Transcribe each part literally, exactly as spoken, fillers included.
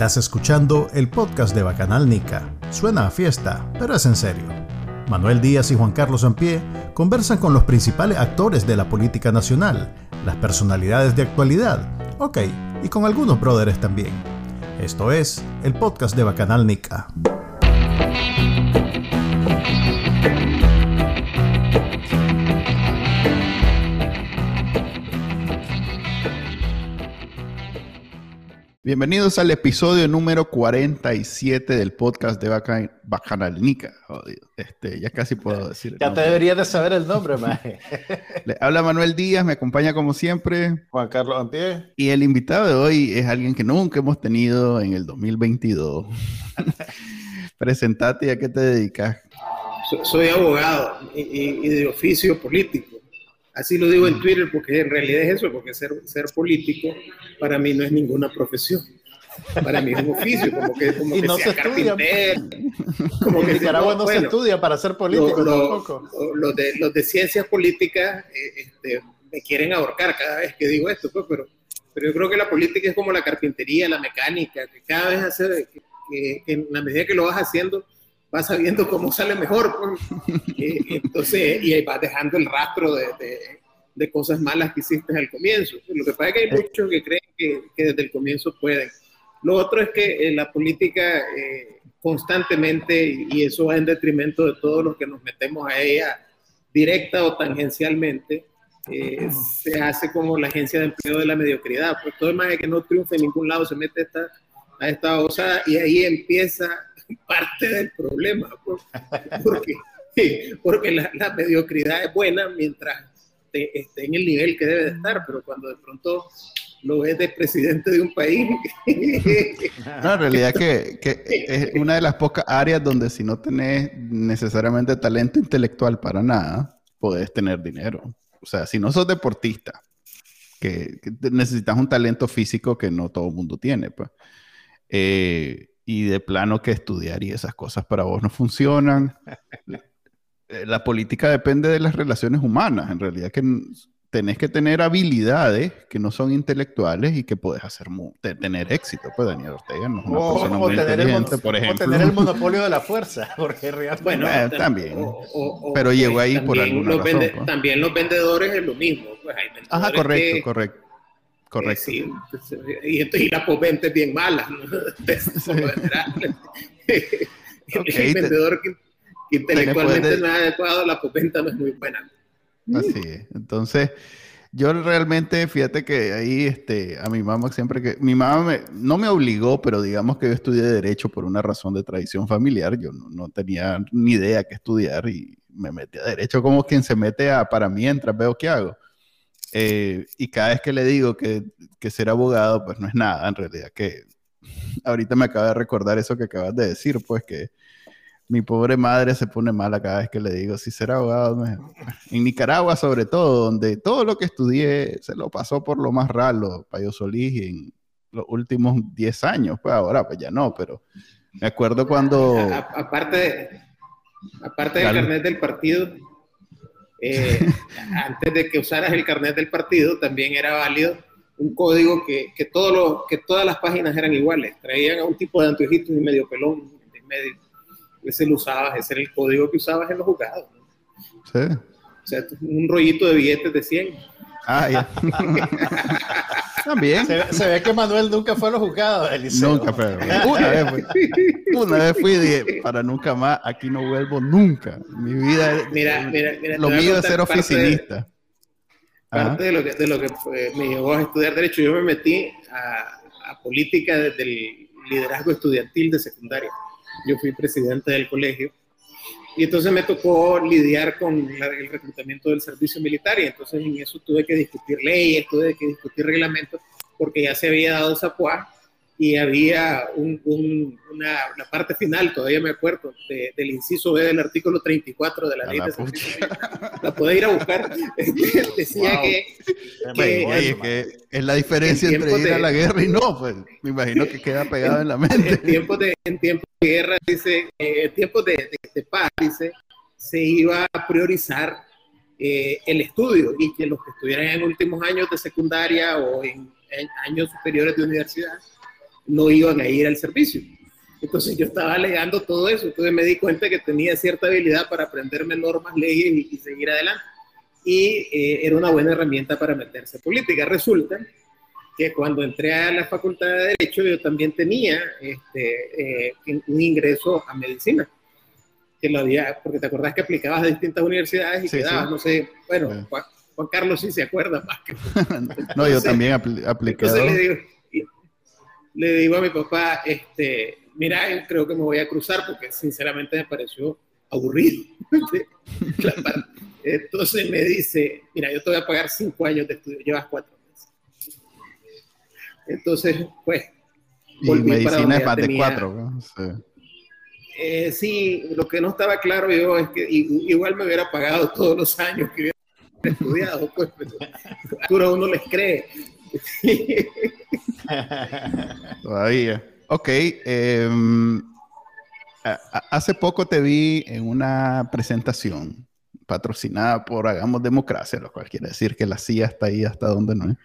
Estás escuchando el podcast de Bacanal Nica. Suena a fiesta, pero es en serio. Manuel Díaz y Juan Carlos Sampié conversan con los principales actores de la política nacional, las personalidades de actualidad, ok, y con algunos brothers también. Esto es el podcast de Bacanal Nica. Bienvenidos al episodio número cuarenta y siete del podcast de Bacan Bacanal Nica. Jodido. Este, ya casi puedo decir. Ya te deberías de saber el nombre, maje. Le habla Manuel Díaz, me acompaña como siempre Juan Carlos Sampié. Y el invitado de hoy es alguien que nunca hemos tenido en el dos mil veintidós. Presentate, ¿a qué te dedicas? Soy abogado y, y de oficio político. Así lo digo en Twitter porque en realidad es eso, porque ser, ser político para mí no es ninguna profesión. Para mí es un oficio, como que, como y que no sea se estudia. Como en que Nicaragua no, no bueno, se estudia para ser político lo, lo, tampoco. Los de, los de ciencias políticas eh, este, me quieren ahorcar cada vez que digo esto, pues, pero, pero yo creo que la política es como la carpintería, la mecánica, que cada vez hace, que, que, que en la medida que lo vas haciendo, vas sabiendo cómo sale mejor, pues. eh, entonces, y ahí vas dejando el rastro de, de, de cosas malas que hiciste al comienzo. Lo que pasa es que hay muchos que creen que, que desde el comienzo pueden. Lo otro es que eh, la política eh, constantemente, y eso va en detrimento de todos los que nos metemos a ella directa o tangencialmente, eh, se hace como la agencia de empleo de la mediocridad. Pues todo el más que no triunfa en ningún lado se mete a esta, a esta osada y ahí empieza parte del problema, pues, porque, porque la, la mediocridad es buena mientras esté, esté en el nivel que debe de estar, pero cuando de pronto lo ves de presidente de un país. No, en realidad que, que es una de las pocas áreas donde si no tenés necesariamente talento intelectual para nada, podés tener dinero. O sea, si no sos deportista, que, que necesitas un talento físico que no todo el mundo tiene, pues. Eh, y de plano que estudiar y esas cosas para vos no funcionan. La política depende de las relaciones humanas, en realidad que tenés que tener habilidades que no son intelectuales y que podés hacer tener éxito. Pues Daniel Ortega no es una o, persona o muy inteligente, el, por ejemplo. O tener el monopolio de la fuerza, porque realmente... Bueno, eh, también, o, o, pero llegó ahí por alguna los razón. Vende, pues. También los vendedores es lo mismo. Pues hay vendedores Ajá, correcto, que, correcto. Correcto. Eh, sí, y, y la postventa es bien mala, ¿no? Okay, el vendedor que, que intelectualmente de... no es adecuado, la postventa no es muy buena. Así es. Entonces, yo realmente, fíjate que ahí, este, a mi mamá siempre que... Mi mamá me, no me obligó, pero digamos que yo estudié Derecho por una razón de tradición familiar. Yo no, no tenía ni idea qué estudiar y me metí a Derecho como quien se mete a para mientras veo qué hago. Eh, y cada vez que le digo que, que ser abogado, pues no es nada, en realidad, que ahorita me acaba de recordar eso que acabas de decir, pues que mi pobre madre se pone mala cada vez que le digo, si ser abogado, no es... En Nicaragua sobre todo, donde todo lo que estudié se lo pasó por lo más raro, Payo Solís, en los últimos diez años, pues ahora pues ya no, pero me acuerdo cuando... A, a, aparte, aparte del carnet del partido... Eh, antes de que usaras el carnet del partido, también era válido un código que, que, todo lo, que todas las páginas eran iguales. Traían a un tipo de anteojitos y medio pelón, de medio. Ese lo usabas, ese era el código que usabas en los juzgados, ¿no? Sí. O sea, un rollito de billetes de cien. Ah, ya. También. Se, se ve que Manuel nunca fue a los juzgados del liceo. Nunca, pero una vez fui. Una vez fui y dije, para nunca más, aquí no vuelvo nunca. Mi vida es... Mira, mira, mira, lo mío es ser oficinista. Parte de, de lo que, de lo que fue, me llevó a estudiar Derecho. Yo me metí a, a política desde el liderazgo estudiantil de secundaria. Yo fui presidente del colegio. Y entonces me tocó lidiar con la, el reclutamiento del servicio militar y entonces en eso tuve que discutir leyes, tuve que discutir reglamentos porque ya se había dado Zapuá y había un, un, una, la parte final, todavía me acuerdo, de, del inciso B del artículo treinta y cuatro de la a ley la de servicio militar. La podés ir a buscar. Decía wow. que... que, oye, es que es la diferencia entre ir de, a la guerra y no, pues me imagino que queda pegado en, en la mente. En tiempos de, en tiempos de guerra, dice, eh, en tiempos de, de, de paz, dice, se iba a priorizar eh, el estudio y que los que estuvieran en últimos años de secundaria o en, en años superiores de universidad no iban a ir al servicio. Entonces yo estaba alegando todo eso, entonces me di cuenta que tenía cierta habilidad para aprenderme normas, leyes y, y seguir adelante. Y eh, era una buena herramienta para meterse en política. Resulta que cuando entré a la Facultad de Derecho yo también tenía este, eh, un ingreso a medicina, que lo había, porque te acordás que aplicabas a distintas universidades y sí, quedabas, sí. no sé, bueno, sí. Juan, Juan Carlos sí se acuerda más que entonces, no, yo también apl apliqué. Entonces le digo, le digo a mi papá, este, mira, yo creo que me voy a cruzar porque sinceramente me pareció aburrido. Entonces me dice, mira, yo te voy a pagar cinco años de estudio, llevas cuatro meses. Entonces, pues, volví y medicina es más tenía, de cuatro, ¿no? Sí. Eh, sí, lo que no estaba claro yo es que igual me hubiera pagado todos los años que hubiera estudiado, pues, pero uno les cree. Todavía. Ok. Eh, hace poco te vi en una presentación patrocinada por Hagamos Democracia, lo cual quiere decir que la C I A está ahí hasta donde no es,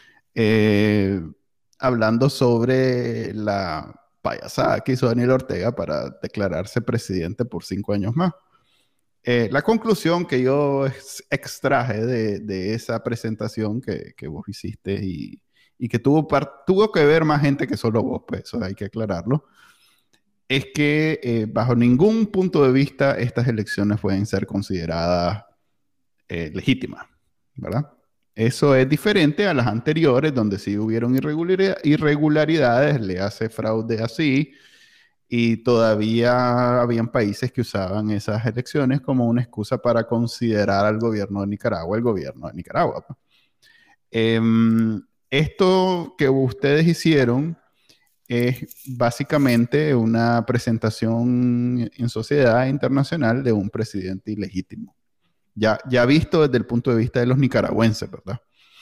eh, hablando sobre la payasada que hizo Daniel Ortega para declararse presidente por cinco años más. Eh, la conclusión que yo extraje de, de esa presentación que, que vos hiciste y, y que tuvo, tuvo que ver más gente que solo vos, pues eso hay que aclararlo, es que eh, bajo ningún punto de vista estas elecciones pueden ser consideradas eh, legítimas, ¿verdad? Eso es diferente a las anteriores, donde sí hubieron irregularidad, irregularidades, le hace fraude así, y todavía habían países que usaban esas elecciones como una excusa para considerar al gobierno de Nicaragua el gobierno de Nicaragua. Eh, esto que ustedes hicieron es básicamente una presentación en sociedad internacional de un presidente ilegítimo. Ya, ya visto desde el punto de vista de los nicaragüenses, ¿verdad?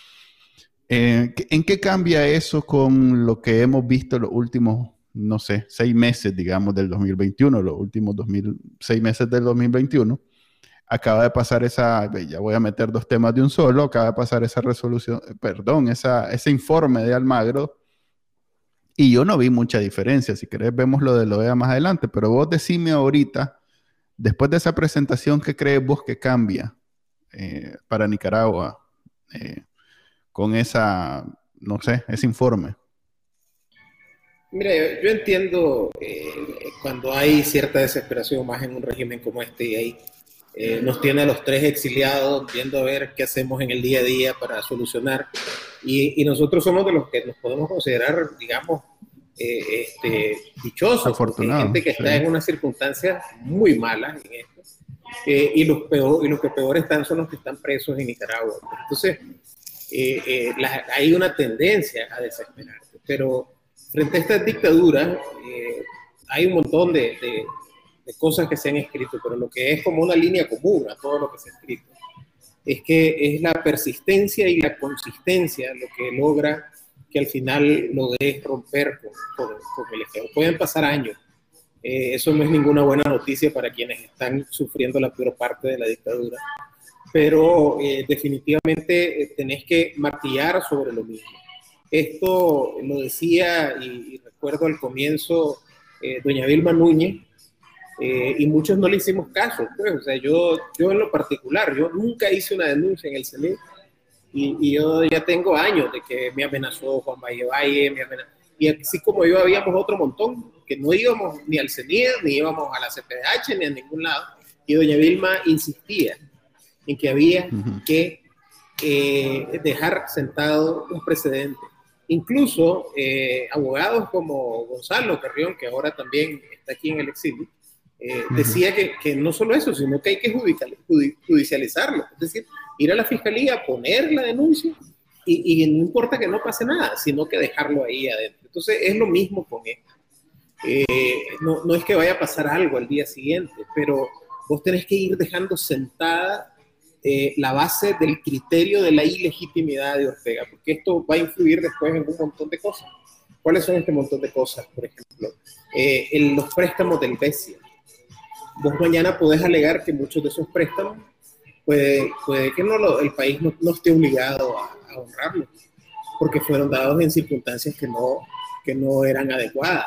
Eh, ¿En qué cambia eso con lo que hemos visto los últimos, no sé, seis meses, digamos, del dos mil veintiuno, los últimos dos mil, seis meses del dos mil veintiuno? Acaba de pasar esa, ya voy a meter dos temas de un solo, acaba de pasar esa resolución, perdón, esa, ese informe de Almagro, y yo no vi mucha diferencia. Si querés vemos lo de lo de más adelante, pero vos decime ahorita, después de esa presentación, ¿qué crees vos que cambia eh, para Nicaragua eh, con esa, no sé, ese informe? Mira, yo, yo entiendo eh, cuando hay cierta desesperación más en un régimen como este y ahí eh, nos tiene a los tres exiliados viendo a ver qué hacemos en el día a día para solucionar y, y nosotros somos de los que nos podemos considerar, digamos, Eh, este, dichosos, afortunados, hay gente que está sí. en unas circunstancias muy malas en esto, eh, y, los peor, y los que peor están son los que están presos en Nicaragua. Entonces, eh, eh, la, hay una tendencia a desesperarse, pero frente a estas dictaduras eh, hay un montón de, de, de cosas que se han escrito, pero lo que es como una línea común a todo lo que se ha escrito es que es la persistencia y la consistencia lo que logra que al final logres romper con, con, con el Estado. Pueden pasar años. Eh, eso no es ninguna buena noticia para quienes están sufriendo la peor parte de la dictadura. Pero eh, definitivamente eh, tenés que martillar sobre lo mismo. Esto lo decía, y, y recuerdo al comienzo, eh, doña Vilma Núñez, eh, y muchos no le hicimos caso. Pues, o sea, yo, yo en lo particular, yo nunca hice una denuncia en el C E N I. Y, y yo ya tengo años de que me amenazó Juan Valle Valle, me amenazó, y así como yo habíamos otro montón, que no íbamos ni al C E N I, ni íbamos a la C P D H, ni a ningún lado, y doña Vilma insistía en que había uh-huh. que eh, dejar sentado un precedente. Incluso eh, abogados como Gonzalo Carrión, que ahora también está aquí en el exilio, eh, uh-huh. decía que, que no solo eso, sino que hay que judicializarlo, es decir, ir a la fiscalía, poner la denuncia y, y no importa que no pase nada, sino que dejarlo ahí adentro. Entonces es lo mismo con esto. Eh, no, no es que vaya a pasar algo al día siguiente, pero vos tenés que ir dejando sentada eh, la base del criterio de la ilegitimidad de Ortega, porque esto va a influir después en un montón de cosas. ¿Cuáles son este montón de cosas? Por ejemplo, eh, en los préstamos del BESIA. Vos mañana podés alegar que muchos de esos préstamos puede, puede que no lo, el país no, no esté obligado a, a honrarlos, porque fueron dados en circunstancias que no, que no eran adecuadas.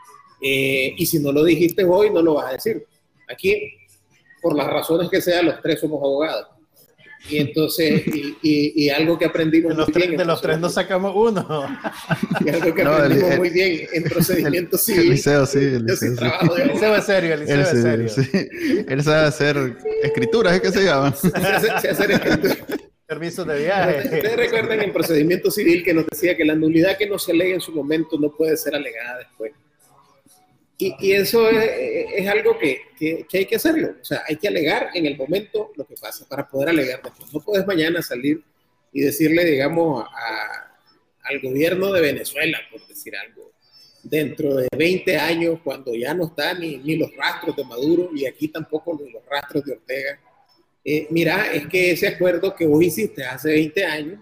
Eh, y si no lo dijiste hoy, no lo vas a decir. Aquí, por las razones que sean, los tres somos abogados. Y entonces, y, y, y algo que aprendimos de los muy tres, bien. De los tres nos sacamos uno. Y algo que no, aprendimos el, el, muy bien en procedimiento el, civil. El liceo, sí. El liceo, liceo, sí. El liceo es serio, el liceo es serio. Sí. Él sabe hacer escrituras, ¿es que se llama? Se hace, hacer escrituras. Permisos de viaje. Ustedes recuerdan en procedimiento civil que nos decía que la nulidad que no se alega en su momento no puede ser alegada después. Y, y eso es, es algo que, que, que hay que hacerlo. O sea, hay que alegar en el momento lo que pasa para poder alegar después. No puedes mañana salir y decirle, digamos, a, al gobierno de Venezuela, por decir algo, dentro de veinte años, cuando ya no están ni, ni los rastros de Maduro, y aquí tampoco ni los rastros de Ortega. Eh, mira, es que ese acuerdo que vos hiciste hace veinte años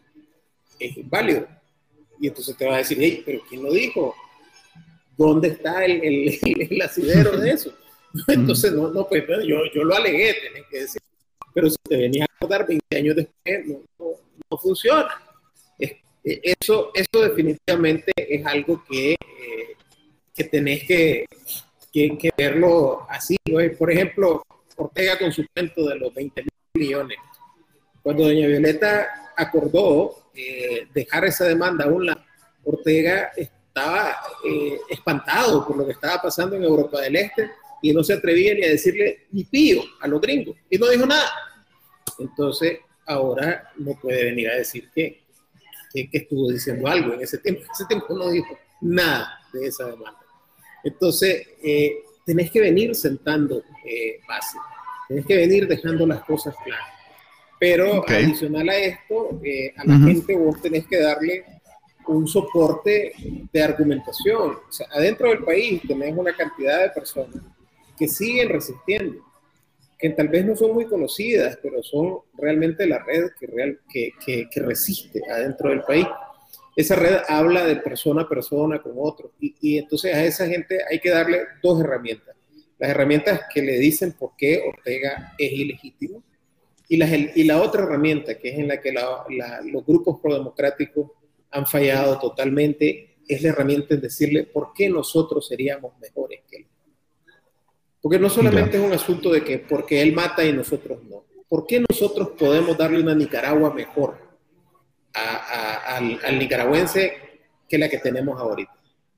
es inválido. Y entonces te va a decir, hey, pero ¿quién lo dijo? ¿Dónde está el, el, el, el asidero de eso? Entonces, no, no pues yo, yo lo alegué, tenés que decir. Pero si te venías a acordar veinte años después, no, no, no funciona. Es, eso, eso definitivamente es algo que, eh, que tenés que, que, que verlo así, ¿no? Por ejemplo, Ortega con su cuento de los veinte mil millones. Cuando doña Violeta acordó eh, dejar esa demanda a un lado, Ortega estaba eh, espantado por lo que estaba pasando en Europa del Este y no se atrevía ni a decirle ni pío a los gringos y no dijo nada. Entonces ahora no puede venir a decir que, que, que estuvo diciendo algo en ese tiempo. En ese tiempo no dijo nada de esa demanda. Entonces eh, tenés que venir sentando eh, base, tenés que venir dejando las cosas claras. Pero okay. Adicional a esto, eh, a la uh-huh. gente vos tenés que darle un soporte de argumentación. O sea, adentro del país tenés una cantidad de personas que siguen resistiendo, que tal vez no son muy conocidas, pero son realmente la red que, real, que, que, que resiste adentro del país. Esa red habla de persona a persona con otros, y, y entonces a esa gente hay que darle dos herramientas. Las herramientas que le dicen por qué Ortega es ilegítimo, y la, y la otra herramienta, que es en la que la, la, los grupos prodemocráticos han fallado totalmente, es la herramienta de decirle por qué nosotros seríamos mejores que él. Porque no solamente yeah. es un asunto de que porque él mata y nosotros no. ¿Por qué nosotros podemos darle una Nicaragua mejor a, a, al, al nicaragüense que la que tenemos ahorita?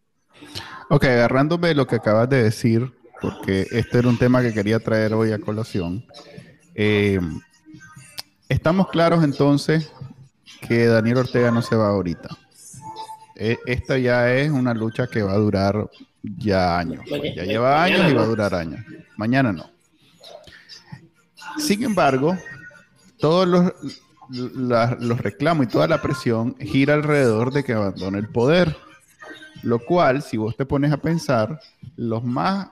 Ok, agarrándome de lo que acabas de decir, porque este era un tema que quería traer hoy a colación. Eh, estamos claros entonces que Daniel Ortega no se va ahorita. Eh, esta ya es una lucha que va a durar ya años. Mañana, ya lleva años no. y va a durar años. Mañana no. Sin embargo, todos los, la, los reclamos y toda la presión gira alrededor de que abandone el poder. Lo cual, si vos te pones a pensar, los más,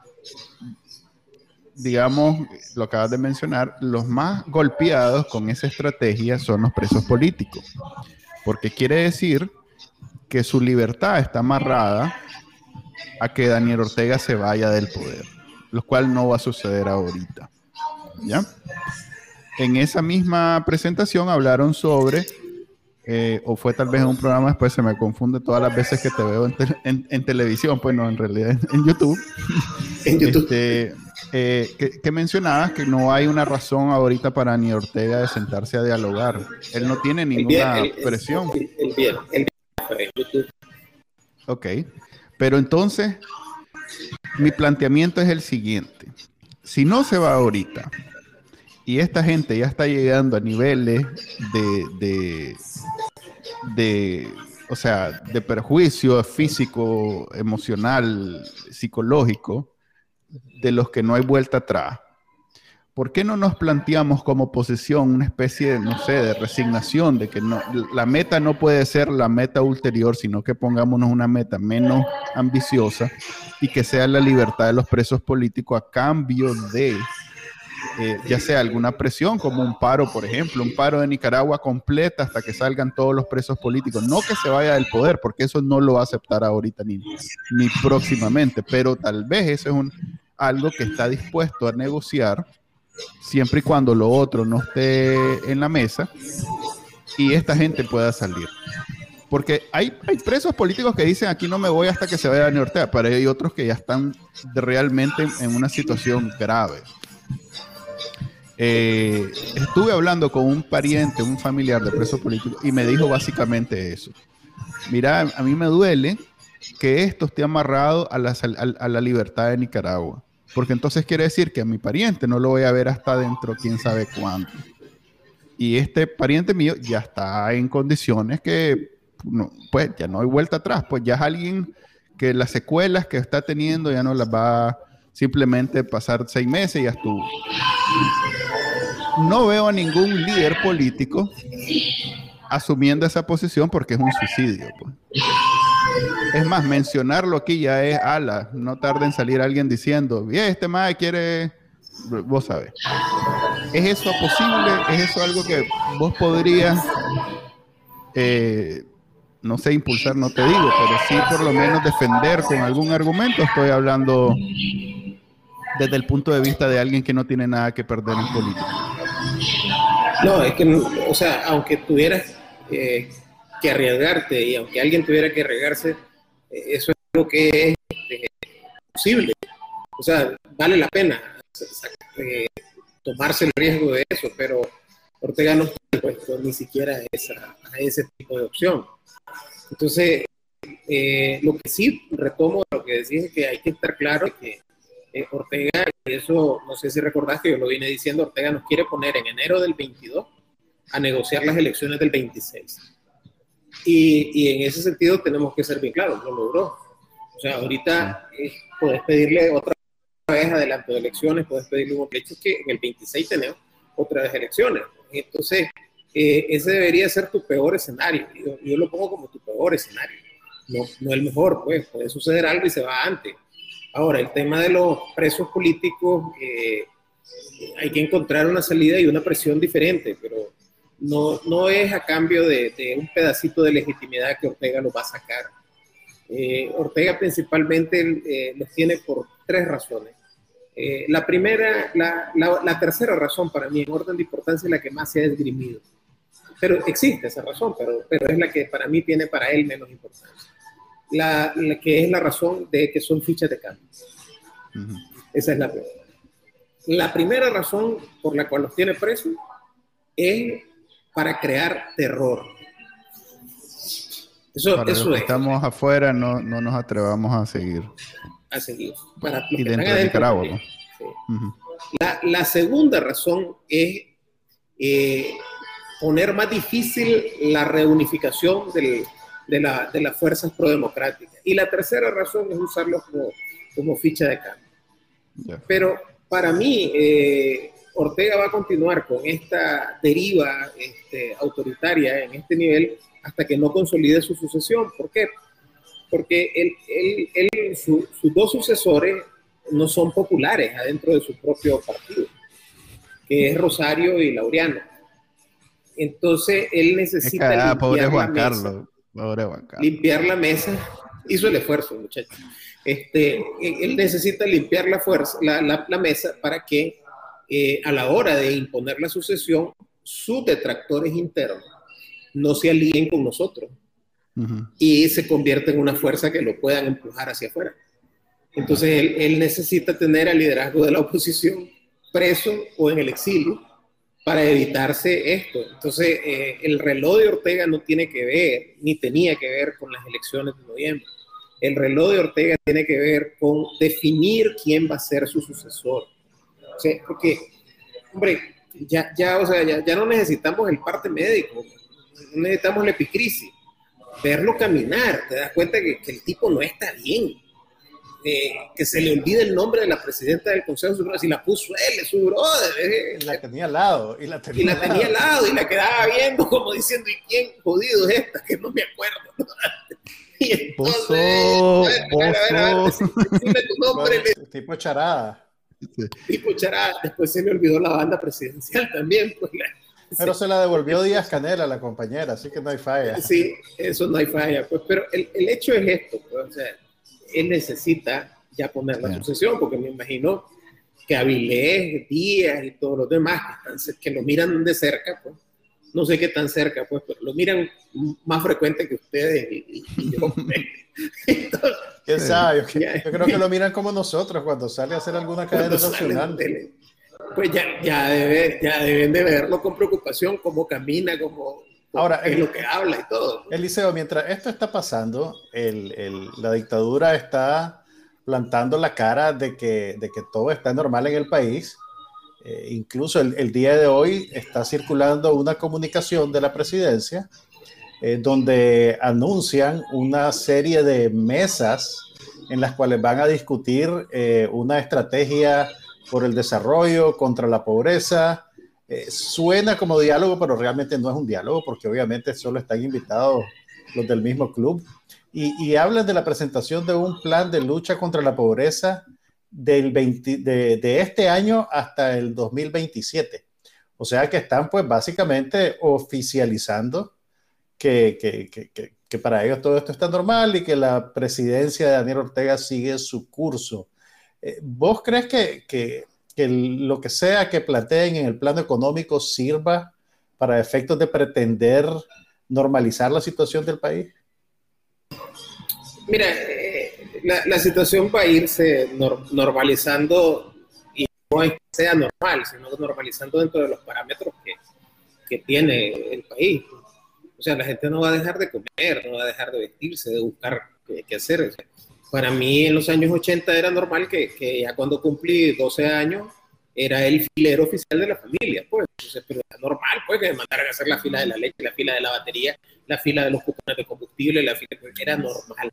digamos, lo acabas de mencionar, los más golpeados con esa estrategia son los presos políticos. Porque quiere decir que su libertad está amarrada a que Daniel Ortega se vaya del poder, lo cual no va a suceder ahorita. ¿Ya? En esa misma presentación hablaron sobre, eh, o fue tal vez en un programa, después se me confunde todas las veces que te veo en, te en, en televisión, pues no, en realidad en, en YouTube. En YouTube. Este, eh, que, que mencionabas que no hay una razón ahorita para Daniel Ortega de sentarse a dialogar. Él no tiene ninguna el bien, el, presión. El, el, el bien, el bien, en YouTube. Ok, pero entonces mi planteamiento es el siguiente. Si no se va ahorita y esta gente ya está llegando a niveles de, de, de, o sea, de perjuicio físico, emocional, psicológico, de los que no hay vuelta atrás, ¿por qué no nos planteamos como oposición una especie de, no sé, de resignación, de que no, la meta no puede ser la meta ulterior, sino que pongámonos una meta menos ambiciosa y que sea la libertad de los presos políticos a cambio de, eh, ya sea alguna presión, como un paro, por ejemplo, un paro de Nicaragua completa hasta que salgan todos los presos políticos? No que se vaya del poder, porque eso no lo va a aceptar ahorita ni, ni próximamente, pero tal vez eso es un, algo que está dispuesto a negociar siempre y cuando lo otro no esté en la mesa y esta gente pueda salir. Porque hay, hay presos políticos que dicen aquí no me voy hasta que se vaya Daniel Ortega, pero hay otros que ya están realmente en una situación grave. Eh, estuve hablando con un pariente, un familiar de preso político, y me dijo básicamente eso. Mira, a mí me duele que esto esté amarrado a la, a, a la libertad de Nicaragua, porque entonces quiere decir que a mi pariente no lo voy a ver hasta dentro quién sabe cuándo. Y este pariente mío ya está en condiciones que, no, pues ya no hay vuelta atrás, pues ya es alguien que las secuelas que está teniendo ya no las va a simplemente pasar seis meses y ya estuvo. No veo a ningún líder político asumiendo esa posición porque es un suicidio, pues. Es más, mencionarlo aquí ya es ala. No tarda en salir alguien diciendo, bien, este mae quiere... Vos sabés. ¿Es eso posible? ¿Es eso algo que vos podrías, eh, no sé, impulsar? No te digo, pero sí por lo menos defender con algún argumento. Estoy hablando desde el punto de vista de alguien que no tiene nada que perder en política. No, es que, o sea, aunque tuvieras eh, que arriesgarte y aunque alguien tuviera que arriesgarse, eh, eso es algo que es eh, posible. O sea, vale la pena eh, tomarse el riesgo de eso, pero Ortega no está dispuesto ni siquiera a, esa, a ese tipo de opción. Entonces, eh, lo que sí retomo lo que decís es que hay que estar claro que eh, Ortega, y eso no sé si recordás que yo lo vine diciendo, Ortega nos quiere poner en enero del veintidós a negociar las elecciones del veintiséis. Y, y en ese sentido tenemos que ser bien claros, lo logró. O sea, ahorita eh, podés pedirle otra vez adelanto de elecciones, puedes pedirle un hecho que en el veintiséis tenemos otra vez elecciones. Entonces, eh, ese debería ser tu peor escenario. Yo, yo lo pongo como tu peor escenario. No, no el mejor, pues. Puede suceder algo y se va antes. Ahora, el tema de los presos políticos, eh, hay que encontrar una salida y una presión diferente, pero no, no es a cambio de, de un pedacito de legitimidad que Ortega lo va a sacar. Eh, Ortega principalmente eh, los tiene por tres razones. Eh, la primera, la, la, la tercera razón para mí en orden de importancia es la que más se ha esgrimido. Pero existe esa razón, pero, pero es la que para mí tiene para él menos importancia. La, la que es la razón de que son fichas de cambio. Uh-huh. Esa es la primera. La primera razón por la cual los tiene presos es para crear terror. Eso, para eso los que es. Estamos afuera, no, no nos atrevamos a seguir. A seguir. Para los y que dentro de Nicaragua. ¿No? Sí. Uh-huh. la, la segunda razón es eh, poner más difícil la reunificación del, de, la, de las fuerzas prodemocráticas. Y la tercera razón es usarlos como, como ficha de cambio. Yeah. Pero para mí, eh, Ortega va a continuar con esta deriva este, autoritaria en este nivel hasta que no consolide su sucesión. ¿Por qué? Porque él, él, él, su, sus dos sucesores no son populares adentro de su propio partido, que es Rosario y Laureano. Entonces, él necesita ah, limpiar pobre la Juan mesa. Carlos, pobre Juan Carlos. Limpiar la mesa. Hizo el esfuerzo, muchachos. Este, él necesita limpiar la, fuerza, la, la, la mesa para que eh, a la hora de imponer la sucesión, sus detractores internos no se alíen con nosotros. Uh-huh. Y se convierte en una fuerza que lo puedan empujar hacia afuera. Entonces él, él necesita tener al liderazgo de la oposición preso o en el exilio para evitarse esto. Entonces eh, el reloj de Ortega no tiene que ver, ni tenía que ver con las elecciones de noviembre. El reloj de Ortega tiene que ver con definir quién va a ser su sucesor. O sea, porque, hombre, ya, ya, o sea, ya, ya no necesitamos el parte médico, no necesitamos la epicrisis. Verlo caminar, te das cuenta que, que el tipo no está bien, eh, que se le olvida el nombre de la presidenta del Consejo Supremo, si la puso él, es su brother. Eh, y la tenía al lado, y la tenía, y la al, tenía lado. al lado, y la quedaba viendo como diciendo, ¿y quién jodido es esta? Que no me acuerdo. Y entonces, Pozo, a ver, a ver, a ver, a ver, dime tu nombre. Bueno, tipo charada. Tipo charada, después se le olvidó la banda presidencial también, pues la, pero sí. Se la devolvió Díaz Canel a la compañera, así que no hay falla. Sí, eso no hay falla. Pues, pero el, el hecho es esto, pues, o sea, él necesita ya poner la sucesión, porque me imagino que Avilés, Díaz y todos los demás que, están, que lo miran de cerca, pues, no sé qué tan cerca, pues, pero lo miran más frecuente que ustedes y, y, y yo. Entonces, ¿Quién sabe? Yo, ya, yo creo que lo miran como nosotros cuando sale a hacer alguna cadena nacional. Pues ya, ya, debe, ya deben de verlo con preocupación, cómo camina, cómo, Ahora, es el, lo que habla y todo. Eliseo, mientras esto está pasando, el, el, la dictadura está plantando la cara de que, de que todo está normal en el país. Eh, incluso el, el día de hoy está circulando una comunicación de la presidencia eh, donde anuncian una serie de mesas en las cuales van a discutir eh, una estrategia por el desarrollo, contra la pobreza. Eh, suena como diálogo, pero realmente no es un diálogo, porque obviamente solo están invitados los del mismo club. Y, y hablan de la presentación de un plan de lucha contra la pobreza del veinte, de, de este año hasta el dos mil veintisiete. O sea que están pues básicamente oficializando que, que, que, que, que para ellos todo esto está normal y que la presidencia de Daniel Ortega sigue su curso. Eh, ¿Vos crees que, que, que lo que sea que planteen en el plano económico sirva para efectos de pretender normalizar la situación del país? Mira, eh, la, la situación va a irse nor, normalizando, y no es que sea normal, sino normalizando dentro de los parámetros que, que tiene el país. O sea, la gente no va a dejar de comer, no va a dejar de vestirse, de buscar qué, qué hacer. O sea, para mí en los años ochenta era normal que, que ya cuando cumplí doce años era el filero oficial de la familia, pues. Entonces, pero era normal, pues, que me mandaran a hacer la fila de la leche, la fila de la batería, la fila de los cupones de combustible, la fila, era normal.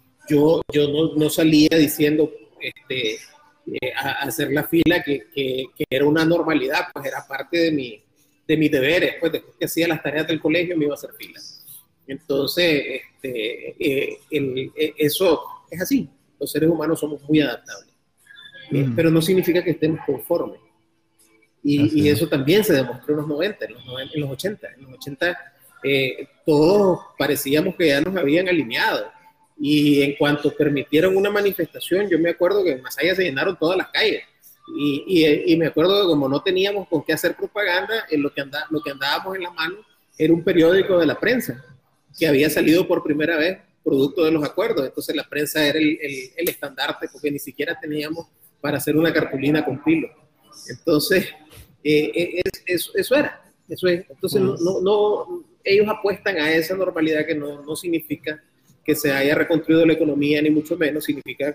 Yo, yo no, no salía diciendo este, eh, a, a hacer la fila que, que, que era una normalidad, pues era parte de, mi, de mis deberes. Pues después que hacía las tareas del colegio me iba a hacer fila. Entonces, este, eh, el, eh, eso es así. Los seres humanos somos muy adaptables. Mm. Eh, pero no significa que estemos conformes. Y, y eso también se demostró en los noventa, en los, noventa, en los ochenta. En los ochenta eh, todos parecíamos que ya nos habían alineado. Y en cuanto permitieron una manifestación, yo me acuerdo que en Masaya se llenaron todas las calles. Y, y, y me acuerdo que como no teníamos con qué hacer propaganda, en lo, que anda, lo que andábamos en la mano era un periódico de la prensa que había salido por primera vez producto de los acuerdos. Entonces la prensa era el, el, el estandarte, porque ni siquiera teníamos para hacer una cartulina con pilo. Entonces, eh, es, es, eso era. Eso es. Entonces, no, no, no, ellos apuestan a esa normalidad que no, no significa que se haya reconstruido la economía, ni mucho menos significa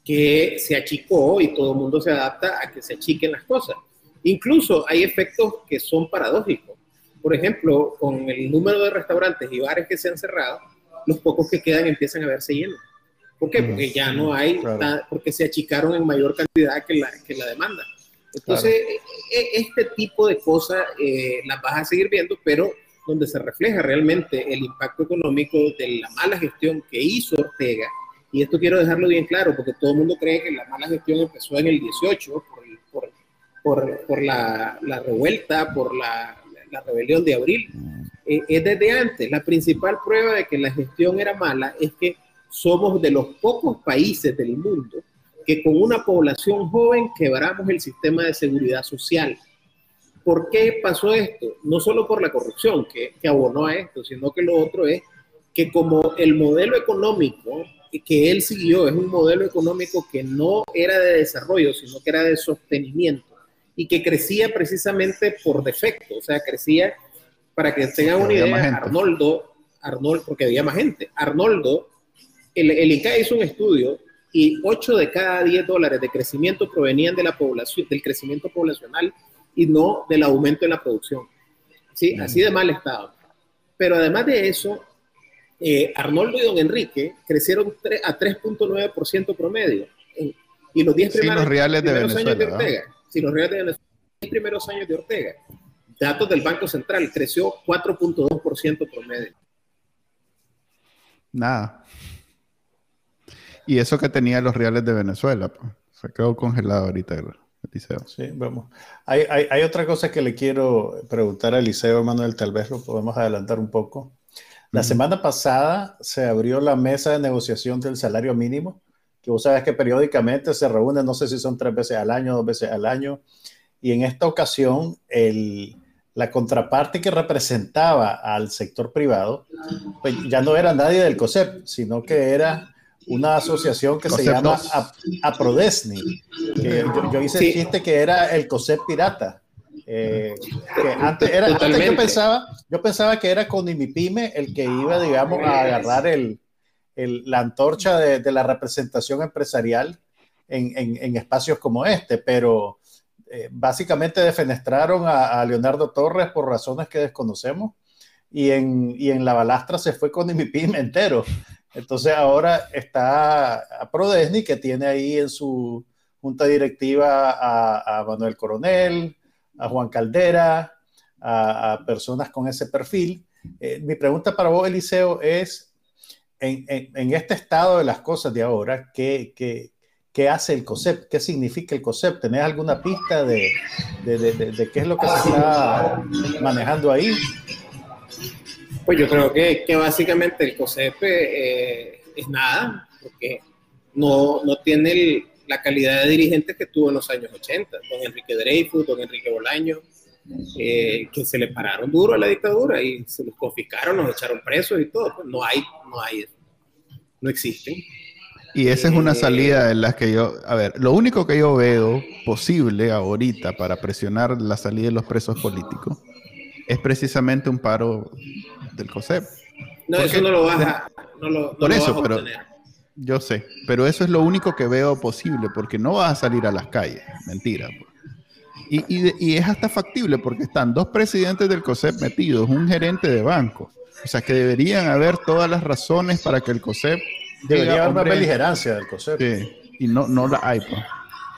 que se achicó y todo el mundo se adapta a que se achiquen las cosas. Incluso hay efectos que son paradójicos. Por ejemplo, con el número de restaurantes y bares que se han cerrado, los pocos que quedan empiezan a verse llenos. ¿Por qué? Porque ya no hay, claro. Porque se achicaron en mayor cantidad que la, que la demanda. Entonces, claro. Este tipo de cosas eh, las vas a seguir viendo, pero donde se refleja realmente el impacto económico de la mala gestión que hizo Ortega. Y esto quiero dejarlo bien claro, porque todo el mundo cree que la mala gestión empezó en el dieciocho, por, el, por, por, por la, la revuelta, por la, la rebelión de abril. Eh, es desde antes. La principal prueba de que la gestión era mala es que somos de los pocos países del mundo que con una población joven quebramos el sistema de seguridad social. ¿Por qué pasó esto? No solo por la corrupción que, que abonó a esto, sino que lo otro es que como el modelo económico que él siguió es un modelo económico que no era de desarrollo, sino que era de sostenimiento y que crecía precisamente por defecto. O sea, crecía, para que tengan una idea, Arnoldo, Arnoldo, porque había más gente, Arnoldo, el, el I C A hizo un estudio y ocho de cada diez dólares de crecimiento provenían de la población, del crecimiento poblacional y no del aumento en la producción. ¿Sí? Mm. Así de mal estado. Pero además de eso, eh, Arnoldo y don Enrique crecieron a tres punto nueve por ciento promedio. En, y los diez primeros, sí, reales primeros de años de Ortega, ¿no? Sí, los reales de Venezuela, los diez primeros años de Ortega, datos del Banco Central, creció cuatro punto dos por ciento promedio. Nada. Y eso que tenía los reales de Venezuela, pues, se quedó congelado ahorita el Eliseo. Sí, vamos. Hay, hay, hay otra cosa que le quiero preguntar a Eliseo, Manuel, tal vez lo podemos adelantar un poco. La uh-huh. semana pasada se abrió la mesa de negociación del salario mínimo, que vos sabes que periódicamente se reúne, no sé si son tres veces al año, dos veces al año, y en esta ocasión el, la contraparte que representaba al sector privado, pues ya no era nadie del COSEP, sino que era una asociación que COSEP se llama APRODESNI, que yo, yo hice sí. el chiste que era el COSEP pirata. Eh, que antes, era, antes yo, pensaba, yo pensaba que era CONIMIPYME el que iba, digamos, a agarrar el, el, la antorcha de, de la representación empresarial en, en, en espacios como este, pero eh, básicamente defenestraron a, a Leonardo Torres por razones que desconocemos, y en, y en la balastra se fue CONIMIPYME entero. Entonces ahora está APRODESNI, que tiene ahí en su junta directiva a, a Manuel Coronel, a Juan Caldera, a, a personas con ese perfil. Eh, mi pregunta para vos, Eliseo, es, en, en, en este estado de las cosas de ahora, ¿qué, qué, qué hace el COSEP? ¿Qué significa el COSEP? ¿Tenés alguna pista de, de, de, de, de qué es lo que se está manejando ahí? Pues yo creo que, que básicamente el COSEP eh, es nada, porque no, no tiene el, la calidad de dirigentes que tuvo en los años ochenta, don Enrique Dreyfus, don Enrique Bolaño, eh, que se le pararon duro a la dictadura y se los confiscaron, los echaron presos y todo. Pues no hay, no hay eso, no existen. Y esa es una salida en la que yo, a ver, lo único que yo veo posible ahorita para presionar la salida de los presos políticos es precisamente un paro del COSEP. No, porque eso no lo vas a, no lo, no por lo eso, vas a pero obtener. Yo sé, pero eso es lo único que veo posible, porque no vas a salir a las calles, mentira. Y, y, y es hasta factible, porque están dos presidentes del COSEP metidos, un gerente de banco. O sea, que deberían haber todas las razones para que el COSEP... Debería diga, haber una beligerancia del COSEP. Sí, y no, no la hay, pues.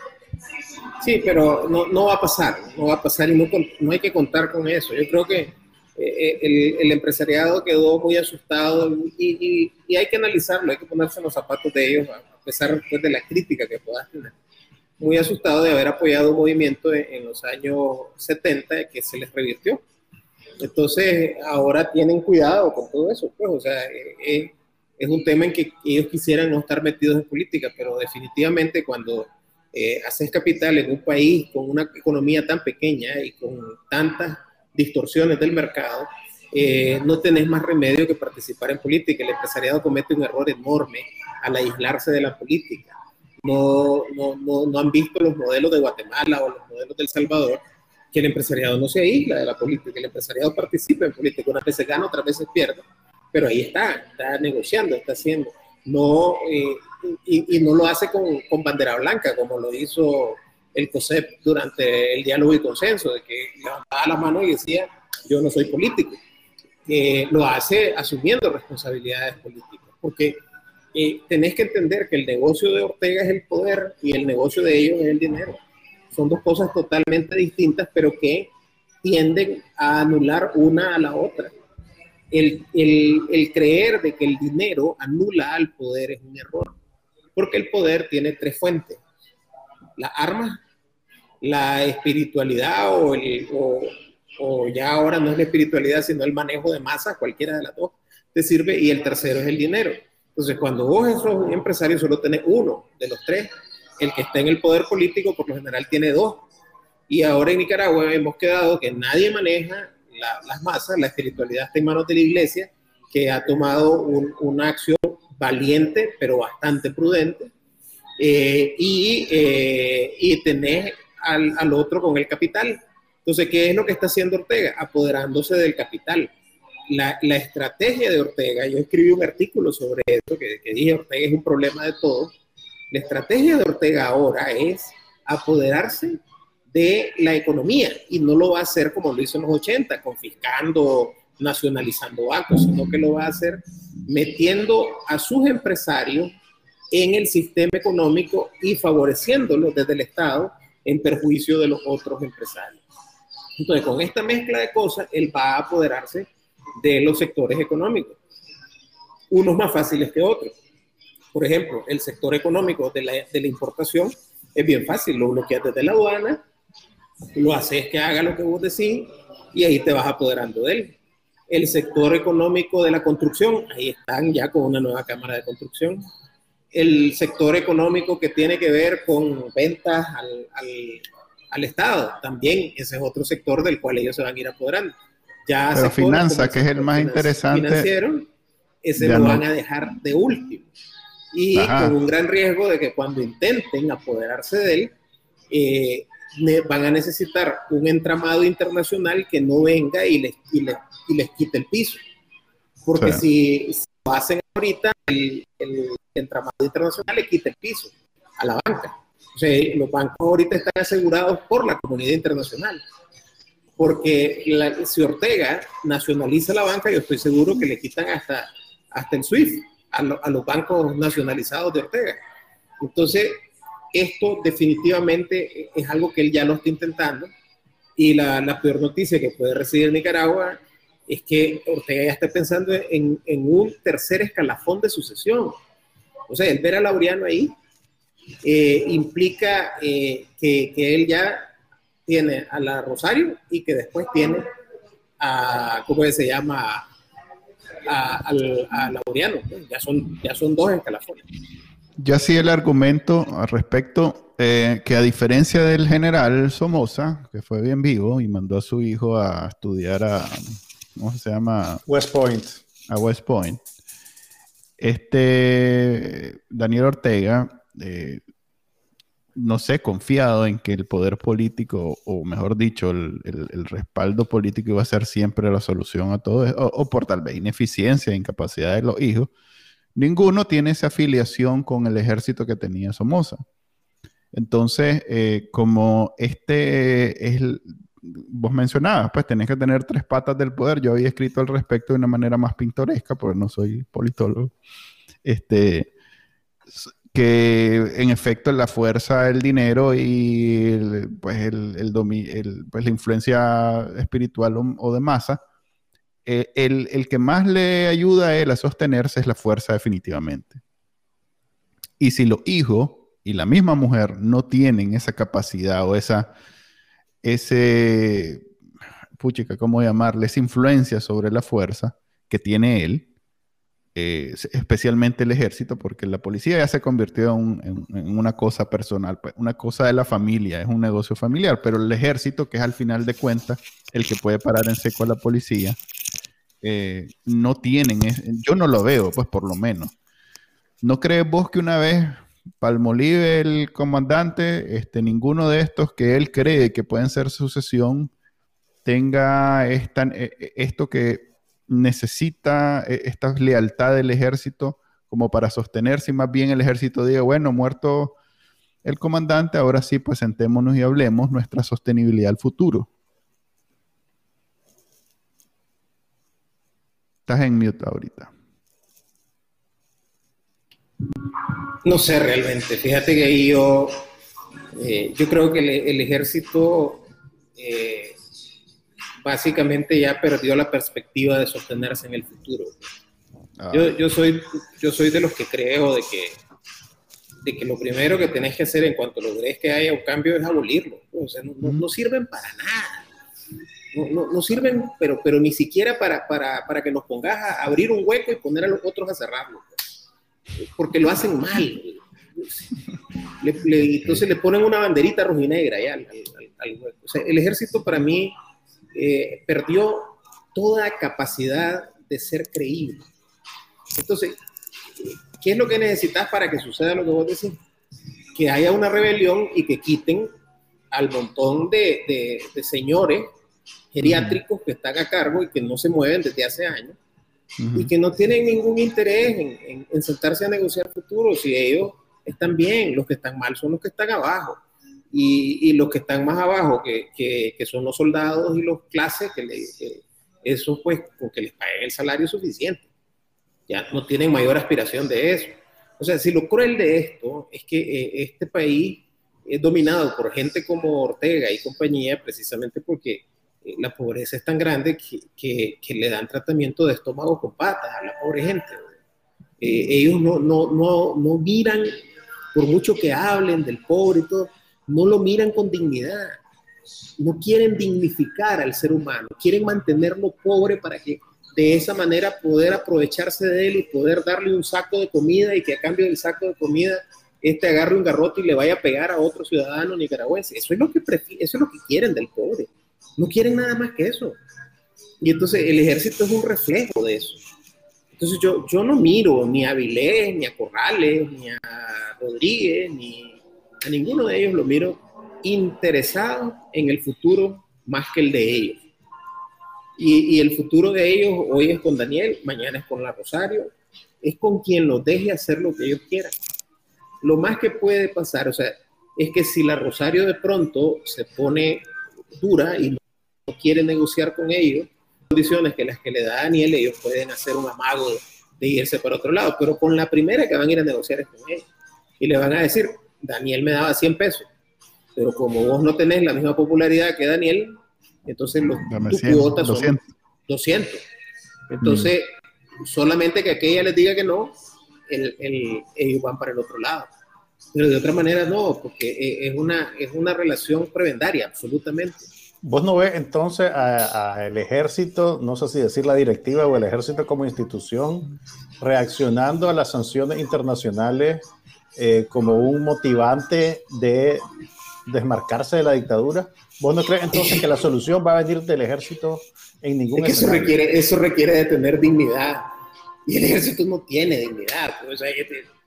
Sí, pero no, no va a pasar, no va a pasar y no, no hay que contar con eso. Yo creo que eh, el, el empresariado quedó muy asustado y, y, y hay que analizarlo, hay que ponerse en los zapatos de ellos, a pesar pues, de la crítica que puedas tener. Muy asustado de haber apoyado un movimiento en, en los años setenta que se les revirtió. Entonces, ahora tienen cuidado con todo eso, pues, o sea, eh, es un tema en que ellos quisieran no estar metidos en política, pero definitivamente cuando eh, haces capital en un país con una economía tan pequeña y con tantas distorsiones del mercado, eh, no tenés más remedio que participar en política. El empresariado comete un error enorme al aislarse de la política. No, no, no, no han visto los modelos de Guatemala o los modelos de El Salvador, que el empresariado no se aísla de la política, el empresariado participa en política, unas veces gana, otras veces pierde, pero ahí está, está negociando, está haciendo, no, eh, y, y no lo hace con, con bandera blanca, como lo hizo el COSEP durante el diálogo y consenso, de que levantaba la mano y decía, yo no soy político. Eh, lo hace asumiendo responsabilidades políticas, porque eh, tenés que entender que el negocio de Ortega es el poder y el negocio de ellos es el dinero. Son dos cosas totalmente distintas, pero que tienden a anular una a la otra. El, el, el creer de que el dinero anula al poder es un error, porque el poder tiene tres fuentes: las armas, la espiritualidad o, el, o, o ya ahora no es la espiritualidad sino el manejo de masas, cualquiera de las dos te sirve, y el tercero es el dinero. Entonces cuando vos sos empresario solo tenés uno de los tres. El que está en el poder político por lo general tiene dos, y ahora en Nicaragua hemos quedado que nadie maneja la, las masas, la espiritualidad está en manos de la iglesia, que ha tomado un, una acción valiente pero bastante prudente, eh, y, eh, y tenés al, al otro con el capital. Entonces, ¿qué es lo que está haciendo Ortega? Apoderándose del capital. La, la estrategia de Ortega, yo escribí un artículo sobre esto, que, que dije Ortega es un problema de todo. La estrategia de Ortega ahora es apoderarse de la economía, y no lo va a hacer como lo hizo en los ochenta, confiscando, nacionalizando bancos, sino que lo va a hacer metiendo a sus empresarios en el sistema económico y favoreciéndolos desde el Estado en perjuicio de los otros empresarios. Entonces, con esta mezcla de cosas, él va a apoderarse de los sectores económicos, unos más fáciles que otros. Por ejemplo, el sector económico de la, de la importación es bien fácil, lo bloqueas desde la aduana, lo haces que haga lo que vos decís y ahí te vas apoderando de él. El sector económico de la construcción, ahí están ya con una nueva cámara de construcción. El sector económico que tiene que ver con ventas al, al, al Estado. También ese es otro sector del cual ellos se van a ir apoderando. Ya pero finanza, que es el más interesante. Financiero, ese lo no. van a dejar de último. Y Ajá. con un gran riesgo de que cuando intenten apoderarse de él, eh, ne- van a necesitar un entramado internacional que no venga y les, y les, y les quite el piso. Porque sí. si, si lo hacen ahorita, el, el entramado internacional le quita el piso a la banca. O sea, los bancos ahorita están asegurados por la comunidad internacional. Porque la, si Ortega nacionaliza la banca, yo estoy seguro que le quitan hasta, hasta el SWIFT a, lo, a los bancos nacionalizados de Ortega. Entonces, esto definitivamente es algo que él ya lo está intentando. Y la, la peor noticia que puede recibir Nicaragua es que Ortega ya está pensando en, en un tercer escalafón de sucesión. O sea, el ver a Laureano ahí eh, implica eh, que, que él ya tiene a la Rosario y que después tiene a, ¿cómo se llama? A, a, a Laureano. Ya son, ya son dos escalafones. Yo hacía el argumento al respecto eh, que a diferencia del general Somoza, que fue bien vivo y mandó a su hijo a estudiar a, ¿cómo se llama? West Point. A West Point. Este Daniel Ortega, eh, no sé, confiado en que el poder político, o mejor dicho, el, el, el respaldo político iba a ser siempre la solución a todo eso, o, o por tal vez ineficiencia, incapacidad de los hijos, ninguno tiene esa afiliación con el ejército que tenía Somoza. Entonces, eh, como este es, el, vos mencionabas, pues tenés que tener tres patas del poder. Yo había escrito al respecto de una manera más pintoresca, porque no soy politólogo. Este... que en efecto la fuerza, el dinero y el, pues, el, el domi- el, pues la influencia espiritual o, o de masa, eh, el, el que más le ayuda a él a sostenerse es la fuerza definitivamente. Y si los hijos y la misma mujer no tienen esa capacidad o esa, ese, puchica, ¿cómo llamarle? Esa influencia sobre la fuerza que tiene él, Eh, especialmente el ejército, porque la policía ya se convirtió en, en, en una cosa personal, pues, una cosa de la familia, es un negocio familiar, pero el ejército, que es al final de cuentas el que puede parar en seco a la policía, eh, no tienen, es, yo no lo veo, pues por lo menos. ¿No crees vos que una vez Palmolive, el comandante, este, ninguno de estos que él cree que pueden ser sucesión, tenga esta, esto que necesita esta lealtad del ejército como para sostenerse, y más bien el ejército diga, bueno, muerto el comandante, ahora sí, pues sentémonos y hablemos nuestra sostenibilidad al futuro? Estás en mute ahorita. No sé realmente, fíjate que ahí yo, eh, yo creo que el, el ejército eh, básicamente ya perdió la perspectiva de sostenerse en el futuro. Ah. Yo, yo, soy, yo soy de los que creo de que, de que lo primero que tenés que hacer en cuanto logres que haya un cambio es abolirlo. O sea, no, no, no sirven para nada. No, no, no sirven, pero, pero ni siquiera para, para, para que nos pongas a abrir un hueco y poner a los otros a cerrarlo. Porque lo hacen mal. Le, le, entonces le ponen una banderita rojinegra ya al, al, al hueco. O sea, el ejército para mí Eh, perdió toda capacidad de ser creíble. Entonces, ¿qué es lo que necesitas para que suceda lo que vos decís? Que haya una rebelión y que quiten al montón de, de, de señores geriátricos uh-huh. que están a cargo y que no se mueven desde hace años uh-huh. y que no tienen ningún interés en, en, en sentarse a negociar futuro. Si ellos están bien, los que están mal son los que están abajo. Y, y los que están más abajo, que, que, que son los soldados y los clases, que, le, que eso pues con que les paguen el salario suficiente. Ya no tienen mayor aspiración de eso. O sea, si lo cruel de esto es que eh, este país es dominado por gente como Ortega y compañía, precisamente porque eh, la pobreza es tan grande que, que, que le dan tratamiento de estómago con patas a la pobre gente. Eh, ellos no, no, no, no miran, por mucho que hablen del pobre y todo, no lo miran con dignidad, no quieren dignificar al ser humano, quieren mantenerlo pobre para que de esa manera poder aprovecharse de él y poder darle un saco de comida y que a cambio del saco de comida este agarre un garrote y le vaya a pegar a otro ciudadano nicaragüense. Eso es lo que prefieren, eso es lo que quieren del pobre. No quieren nada más que eso. Y entonces el ejército es un reflejo de eso. Entonces yo, yo no miro ni a Avilés, ni a Corrales, ni a Rodríguez, ni a ninguno de ellos lo miro interesado en el futuro más que el de ellos. Y, y el futuro de ellos hoy es con Daniel, mañana es con la Rosario, es con quien los deje hacer lo que ellos quieran. Lo más que puede pasar, o sea, es que si la Rosario de pronto se pone dura y no quiere negociar con ellos, condiciones que las que le da Daniel, ellos pueden hacer un amago de irse para otro lado, pero con la primera que van a ir a negociar es con ellos. Y le van a decir, Daniel me daba cien pesos, pero como vos no tenés la misma popularidad que Daniel, entonces los, tus cuotas son doscientos. doscientos. Entonces, mm. solamente que aquella les diga que no, el, el, ellos van para el otro lado. Pero de otra manera no, porque es una, es una relación prebendaria, absolutamente. ¿Vos no ves entonces al ejército, no sé si decir la directiva o el ejército como institución, reaccionando a las sanciones internacionales eh, como un motivante de desmarcarse de la dictadura? ¿Vos no crees entonces que la solución va a venir del ejército en ningún es que eso requiere, eso requiere de tener dignidad, y el ejército no tiene dignidad. Pues, o sea,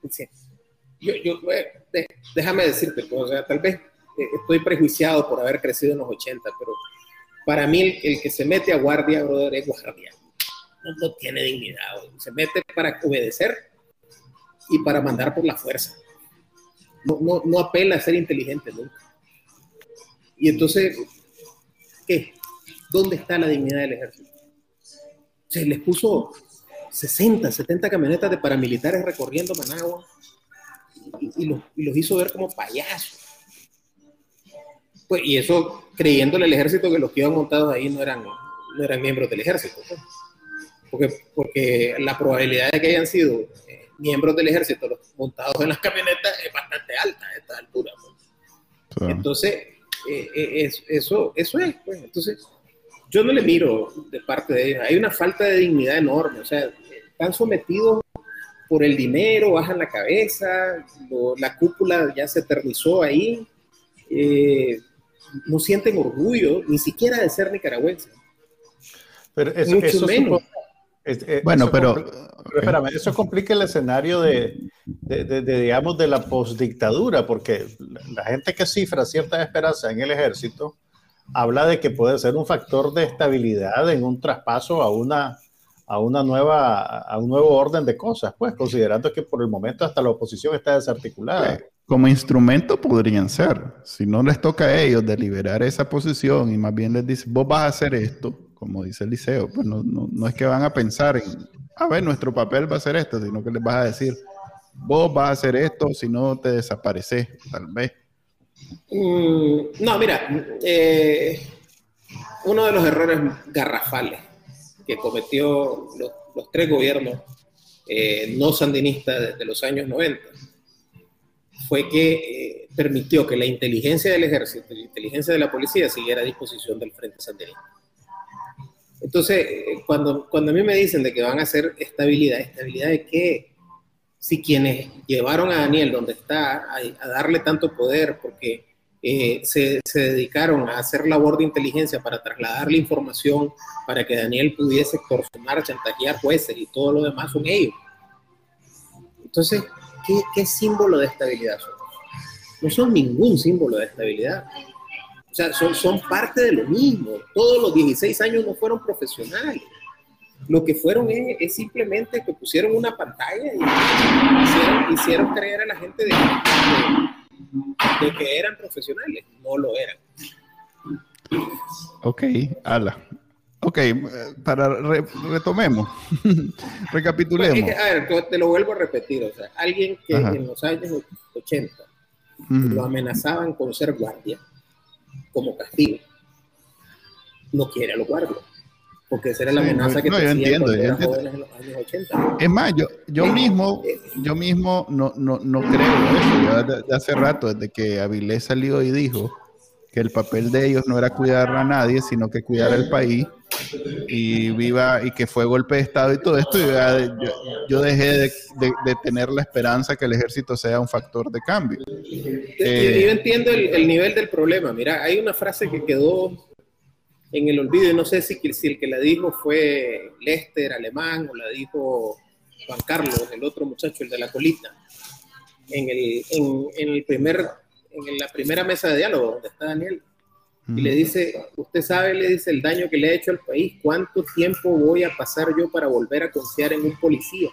yo, yo, déjame decirte, pues, o sea, tal vez estoy prejuiciado por haber crecido en los ochenta, pero para mí el, el que se mete a guardia, brother, es guardia. No, no tiene dignidad, bro. Se mete para obedecer y para mandar por la fuerza. No, no, no apela a ser inteligente nunca. Y entonces, ¿qué? ¿Dónde está la dignidad del ejército? Se les puso sesenta, setenta camionetas de paramilitares recorriendo Managua y, y, los, y los hizo ver como payasos. Pues, y eso creyéndole al ejército que los que iban montados ahí no eran, no eran miembros del ejército, pues. porque, porque la probabilidad de que hayan sido eh, miembros del ejército los montados en las camionetas es bastante alta a esta altura, pues. Sí. Entonces eh, eh, es, eso, eso es pues. Entonces yo no le miro de parte de ellos, hay una falta de dignidad enorme, o sea, están sometidos por el dinero, bajan la cabeza, lo, la cúpula ya se eternizó ahí, eh, no sienten orgullo, ni siquiera de ser nicaragüenses. Pero eso, mucho eso menos. Supo, es, es, bueno, eso pero... Complica, pero espérame, eso complica el escenario de, de, de, de digamos, de la postdictadura, porque la, la gente que cifra cierta esperanza en el ejército habla de que puede ser un factor de estabilidad en un traspaso a una, a una nueva, a un nuevo orden de cosas, pues, considerando que por el momento hasta la oposición está desarticulada. Como instrumento podrían ser, si no les toca a ellos deliberar esa posición y más bien les dice, vos vas a hacer esto, como dice el Liceo, pues no, no, no es que van a pensar en, a ver, nuestro papel va a ser esto, sino que les vas a decir, vos vas a hacer esto, si no te desapareces, tal vez. Mm, no, mira, eh, uno de los errores garrafales que cometió los, los tres gobiernos eh, no sandinistas desde los años noventa fue que eh, permitió que la inteligencia del ejército y la inteligencia de la policía siguiera a disposición del Frente Sandinista. Entonces, eh, cuando, cuando a mí me dicen de que van a hacer estabilidad, ¿estabilidad de qué? Si quienes llevaron a Daniel donde está a, a darle tanto poder porque eh, se, se dedicaron a hacer labor de inteligencia para trasladarle información para que Daniel pudiese extorsionar, chantajear jueces y todo lo demás son ellos. Entonces, ¿Qué, ¿qué símbolo de estabilidad son? No son ningún símbolo de estabilidad. O sea, son, son parte de lo mismo. Todos los dieciséis años no fueron profesionales. Lo que fueron es, es simplemente que pusieron una pantalla y hicieron, hicieron creer a la gente de, de, de que eran profesionales. No lo eran. Ok, ala. Ok, para re, retomemos, recapitulemos. Pues, a ver, te lo vuelvo a repetir, o sea, alguien que Ajá. en los años ochenta mm. lo amenazaban con ser guardia, como castigo, no quiere a los guardias, porque esa era la sí, amenaza no, que no, te hacían cuando eran jóvenes en los años ochenta. Es más, yo, yo mismo, yo mismo no, no, no creo eso, ya de, de hace rato, desde que Avilés salió y dijo que el papel de ellos no era cuidar a nadie, sino que cuidar al país. y viva y que fue golpe de Estado y todo esto, yo, yo, yo dejé de, de, de tener la esperanza que el ejército sea un factor de cambio. Eh, yo entiendo el, el nivel del problema. Mira, hay una frase que quedó en el olvido, y no sé si, si el que la dijo fue Lester Alemán o la dijo Juan Carlos, el otro muchacho, el de la colita, en, el, en, en, el primer, en la primera mesa de diálogo donde está Daniel. Y le dice, usted sabe, le dice, el daño que le ha hecho al país, ¿cuánto tiempo voy a pasar yo para volver a confiar en un policía?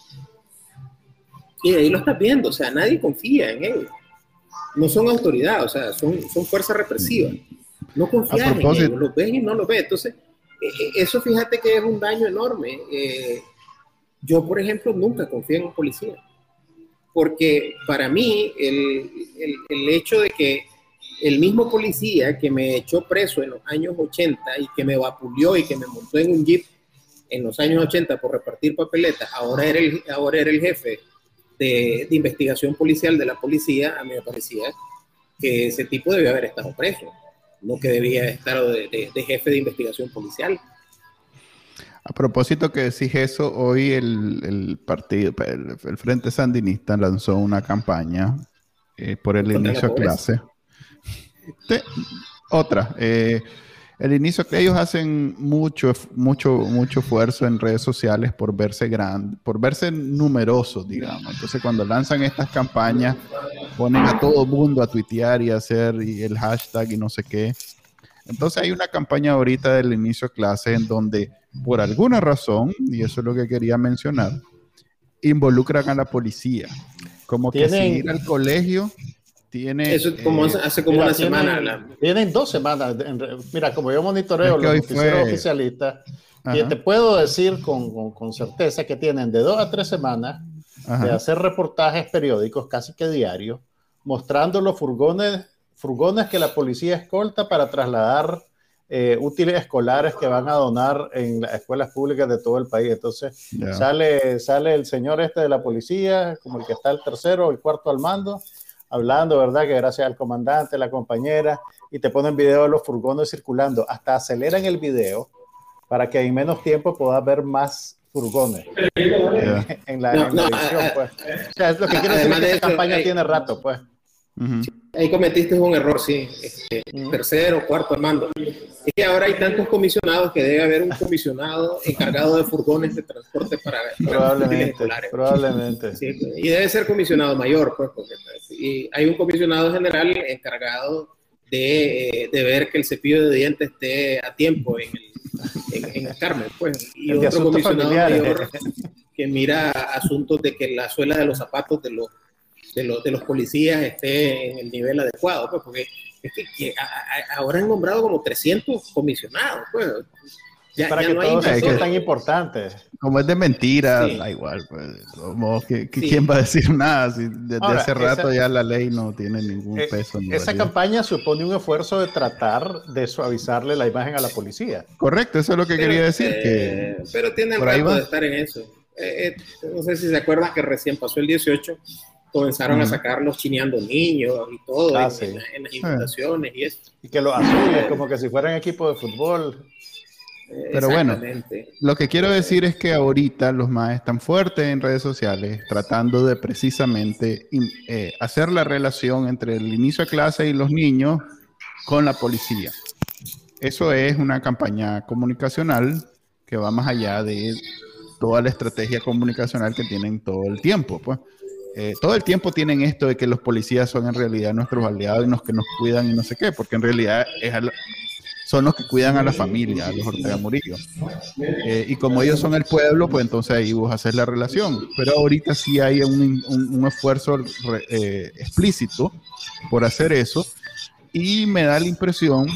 Y ahí lo estás viendo, o sea, nadie confía en ellos. No son autoridad, o sea, son, son fuerzas represivas. No confías en ellos, los ves y no los ves. Entonces, eh, eso fíjate que es un daño enorme. Eh, yo, por ejemplo, nunca confío en un policía. Porque para mí, el, el, el hecho de que el mismo policía que me echó preso en los años ochenta y que me vapuleó y que me montó en un jeep en los años ochenta por repartir papeletas, ahora era el, ahora era el jefe de, de investigación policial de la policía. A mí me parecía que ese tipo debía haber estado preso, no que debía estar de, de, de jefe de investigación policial. A propósito que decís eso, hoy el, el partido, el, el Frente Sandinista lanzó una campaña eh, por el inicio de clase. De, otra, eh, el inicio que ellos hacen mucho, mucho, mucho esfuerzo en redes sociales por verse grandes, por verse numerosos, digamos. Entonces, cuando lanzan estas campañas, ponen a todo mundo a tuitear y a hacer y el hashtag y no sé qué. Entonces, hay una campaña ahorita del inicio de clase en donde, por alguna razón, y eso es lo que quería mencionar, involucran a la policía. Como que ¿Tienen... si ir al colegio... Tiene, Eso como, eh, hace como mira, una tienen, semana. La... Tienen dos semanas. Mira, como yo monitoreo los noticieros fue... oficialistas, y te puedo decir con, con, con certeza que tienen de dos a tres semanas Ajá. de hacer reportajes periódicos, casi que diarios, mostrando los furgones, furgones que la policía escolta para trasladar eh, útiles escolares que van a donar en las escuelas públicas de todo el país. Entonces, yeah. sale, sale el señor este de la policía, como el que está el tercero o el cuarto al mando, hablando, ¿verdad? Que gracias al comandante, la compañera, y te ponen video de los furgones circulando. Hasta aceleran el video para que en menos tiempo puedas ver más furgones yeah. en la, no, en la no, edición, a, pues. O sea, es lo que quiero decir es que esta campaña hay, tiene rato, pues. Uh-huh. Ahí cometiste un error, sí. Este, uh-huh. Tercero, cuarto al mando. Es que ahora hay tantos comisionados que debe haber un comisionado encargado de furgones de transporte para, para probablemente, probablemente. Sí, y debe ser comisionado mayor, pues, porque y hay un comisionado general encargado de, de ver que el cepillo de dientes esté a tiempo en el, en, en el Carmen, pues. Y el otro comisionado familiares. mayor que mira asuntos de que la suela de los zapatos de los de los, de los policías esté en el nivel adecuado, pues, porque es que, que a, a, ahora han nombrado como trescientos comisionados, pues. Ya, para ya que no todos hay son tan importantes. Como es de mentira, sí. da igual, pues. Como que, que sí. ¿Quién va a decir nada? Si desde Ahora, hace rato esa, ya la ley no tiene ningún eh, peso. Ni esa validez. Campaña supone un esfuerzo de tratar de suavizarle la imagen a la policía. Correcto, eso es lo que pero, quería decir. Eh, que pero tienen rato de estar en eso. Eh, eh, no sé si se acuerdan que recién pasó el dieciocho, comenzaron uh-huh. a sacarlos chineando niños y todo ah, en, sí. en, en las invitaciones uh-huh. y eso. Y que los azules, como que si fueran equipo de fútbol. Pero bueno, lo que quiero decir es que ahorita los más están fuertes en redes sociales tratando de precisamente eh, hacer la relación entre el inicio de clase y los niños con la policía. Eso es una campaña comunicacional que va más allá de toda la estrategia comunicacional que tienen todo el tiempo, pues. Eh, todo el tiempo tienen esto de que los policías son en realidad nuestros aliados y los que nos cuidan y no sé qué, porque en realidad es al, son los que cuidan a la familia, a los Ortega Murillo. Eh, y como ellos son el pueblo, pues entonces ahí vos haces la relación. Pero ahorita sí hay un, un, un esfuerzo re, eh, explícito por hacer eso, y me da la impresión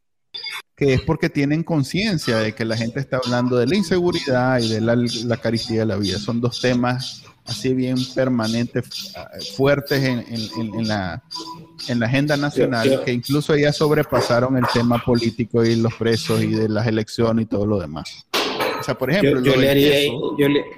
que es porque tienen conciencia de que la gente está hablando de la inseguridad y de la, la carestía de la vida. Son dos temas así bien permanentes, fuertes en, en, en, la, en la agenda nacional, yo, yo, que incluso ya sobrepasaron el tema político y los presos y de las elecciones y todo lo demás. O sea, por ejemplo, yo, yo, le, haría, eso, yo, le,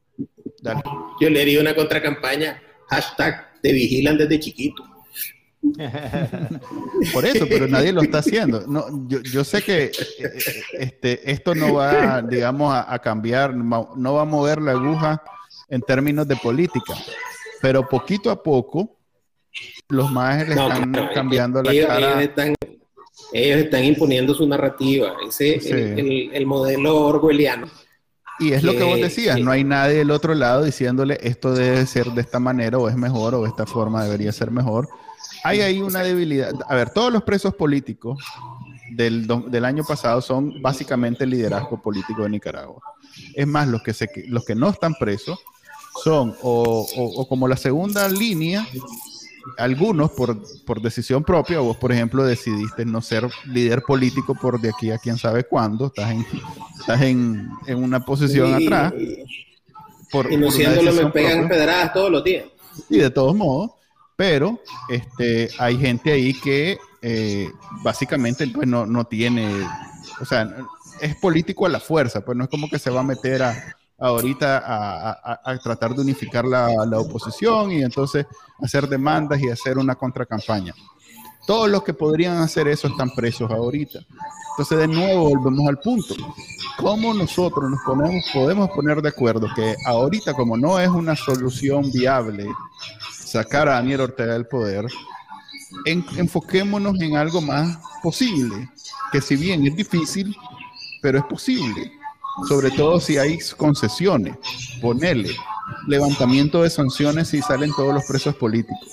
yo le haría una contracampaña, hashtag te vigilan desde chiquito. Por eso, pero nadie lo está haciendo. No, yo, yo sé que este, esto no va, digamos, a, a cambiar, no va a mover la aguja en términos de política, pero poquito a poco los maes le No, están claro, cambiando ellos, la cara. Ellos están, ellos están imponiendo su narrativa, ese Sí. el, el, el modelo orwelliano. Y es lo que vos decías, que, no hay nadie del otro lado diciéndole esto debe ser de esta manera o es mejor o de esta forma debería ser mejor. Hay ahí una debilidad. A ver, todos los presos políticos del, del año pasado son básicamente el liderazgo político de Nicaragua. Es más, los que, se, los que no están presos son o, o, o como la segunda línea, algunos por, por decisión propia. Vos, por ejemplo, decidiste no ser líder político por de aquí a quién sabe cuándo, estás en, estás en, en una posición y, atrás. Por, y no por siéndolo me pegan pedradas todos los días. Y de todos modos, pero este, hay gente ahí que eh, básicamente pues, no, no tiene, o sea, es político a la fuerza, pues no es como que se va a meter a ahorita a, a, a tratar de unificar la, la oposición y entonces hacer demandas y hacer una contracampaña. Todos los que podrían hacer eso están presos ahorita. Entonces, de nuevo, volvemos al punto. ¿Cómo nosotros nos ponemos, podemos poner de acuerdo que ahorita, como no es una solución viable sacar a Daniel Ortega del poder, en, enfoquémonos en algo más posible, que si bien es difícil, pero es posible. Sobre todo si hay concesiones, ponerle levantamiento de sanciones si salen todos los presos políticos.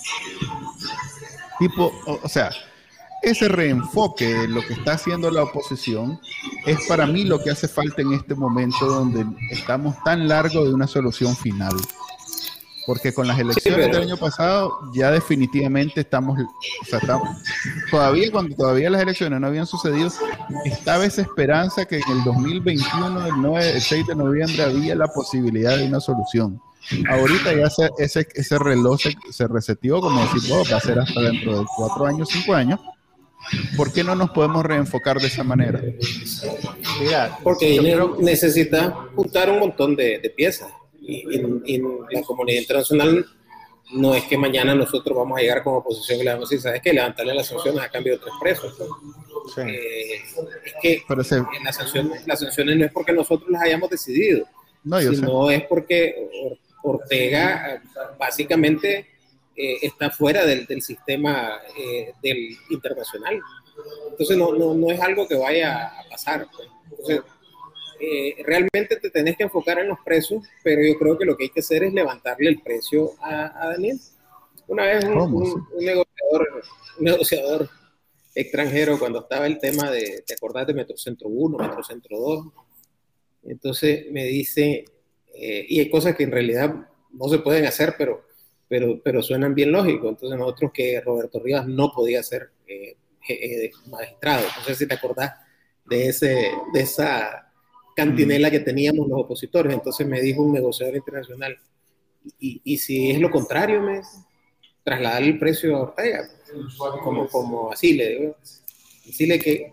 Tipo, o, o sea, ese reenfoque de lo que está haciendo la oposición es para mí lo que hace falta en este momento donde estamos tan largo de una solución final. Porque con las elecciones sí, pero... del año pasado ya definitivamente estamos, o sea, estamos, todavía cuando todavía las elecciones no habían sucedido, estaba esa esperanza que en el dos mil veintiuno, el, nueve, el seis de noviembre, había la posibilidad de una solución. Ahorita ya se, ese, ese reloj se, se reseteó, como decir, oh, va a ser hasta dentro de cuatro años, cinco años. ¿Por qué no nos podemos reenfocar de esa manera? Mira, porque yo creo que necesita juntar un montón de, de piezas. Y en, en la comunidad internacional no es que mañana nosotros vamos a llegar como oposición y le vamos a decir, ¿sabes qué? Levantarle las sanciones a cambio de tres presos. Sí. Eh, es que ese... las, sanciones, las sanciones no es porque nosotros las hayamos decidido, no, sino sé. Es porque Ortega básicamente eh, está fuera del, del sistema eh, del internacional. Entonces no, no, no es algo que vaya a pasar. Pues. Entonces, Eh, realmente te tenés que enfocar en los precios, pero yo creo que lo que hay que hacer es levantarle el precio a, a Daniel. Una vez un, un, un, negociador, un negociador extranjero, cuando estaba el tema de, ¿te acordás de Metrocentro uno, Metrocentro dos? Entonces me dice, eh, y hay cosas que en realidad no se pueden hacer, pero, pero, pero suenan bien lógicos. Entonces nosotros que Roberto Rivas no podía ser eh, eh, magistrado. No sé si te acordás de, ese, de esa cantinela que teníamos los opositores. Entonces me dijo un negociador internacional, y, y si es lo contrario, me trasladar el precio a Ortega, como, como así le digo, decirle que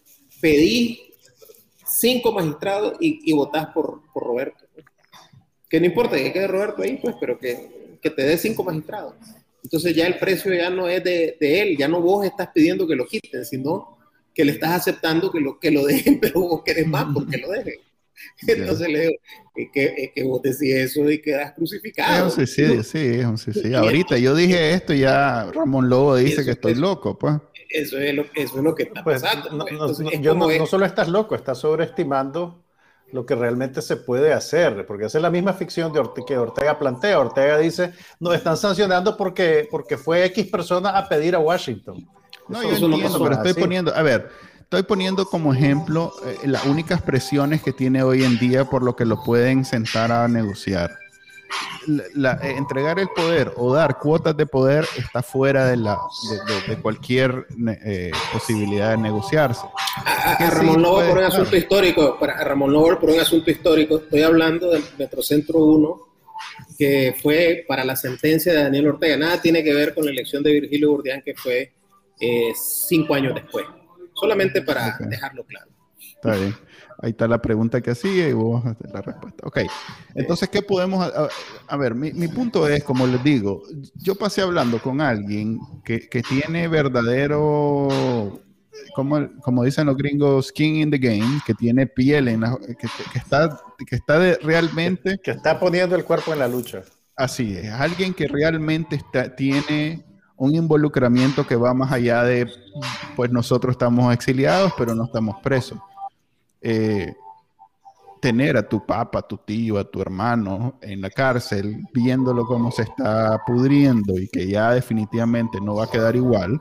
pedí cinco magistrados y, y votás por, por Roberto, que no importa que quede Roberto ahí, pues, pero que, que te dé cinco magistrados. Entonces ya el precio ya no es de, de él, ya no vos estás pidiendo que lo quiten, sino que le estás aceptando que lo, que lo dejen, pero vos querés más porque lo dejen. Entonces le digo, es que, es que vos decís eso y quedas crucificado. Es un suicidio, sí, es un suicidio. Ahorita yo dije esto y ya Ramón Lobo dice eso, que estoy eso, loco, pues. Eso es lo, eso es lo que está pues, pasando. No, pues. no, Entonces, no, yo no, es... no solo estás loco, estás sobreestimando lo que realmente se puede hacer, porque esa es la misma ficción de Ortega, que Ortega plantea. Ortega dice, nos están sancionando porque, porque fue X persona a pedir a Washington. No, eso, yo eso entiendo, no pero estoy así. poniendo, a ver, estoy poniendo como ejemplo eh, las únicas presiones que tiene hoy en día por lo que lo pueden sentar a negociar. La, la, eh, entregar el poder o dar cuotas de poder está fuera de, la, de, de, de cualquier eh, posibilidad de negociarse. A, a Ramón sí, Lobo puede, por un asunto claro. histórico, para Ramón Lobo por un asunto histórico, estoy hablando del Metrocentro uno, que fue para la sentencia de Daniel Ortega. Nada tiene que ver con la elección de Virgilio Burdián, que fue eh, cinco años después. Solamente para okay. dejarlo claro. Está bien. Ahí está la pregunta que hacía y vos la respuesta. Ok. Entonces, ¿qué podemos...? A, a ver, mi, mi punto es, como les digo, yo pasé hablando con alguien que, que tiene verdadero, como, como dicen los gringos, skin in the game, que tiene piel en la... que, que está, que está de, realmente... Que, que está poniendo el cuerpo en la lucha. Así es, alguien que realmente está, tiene un involucramiento que va más allá de, pues nosotros estamos exiliados, pero no estamos presos. Eh... tener a tu papá, a tu tío, a tu hermano en la cárcel, viéndolo cómo se está pudriendo y que ya definitivamente no va a quedar igual,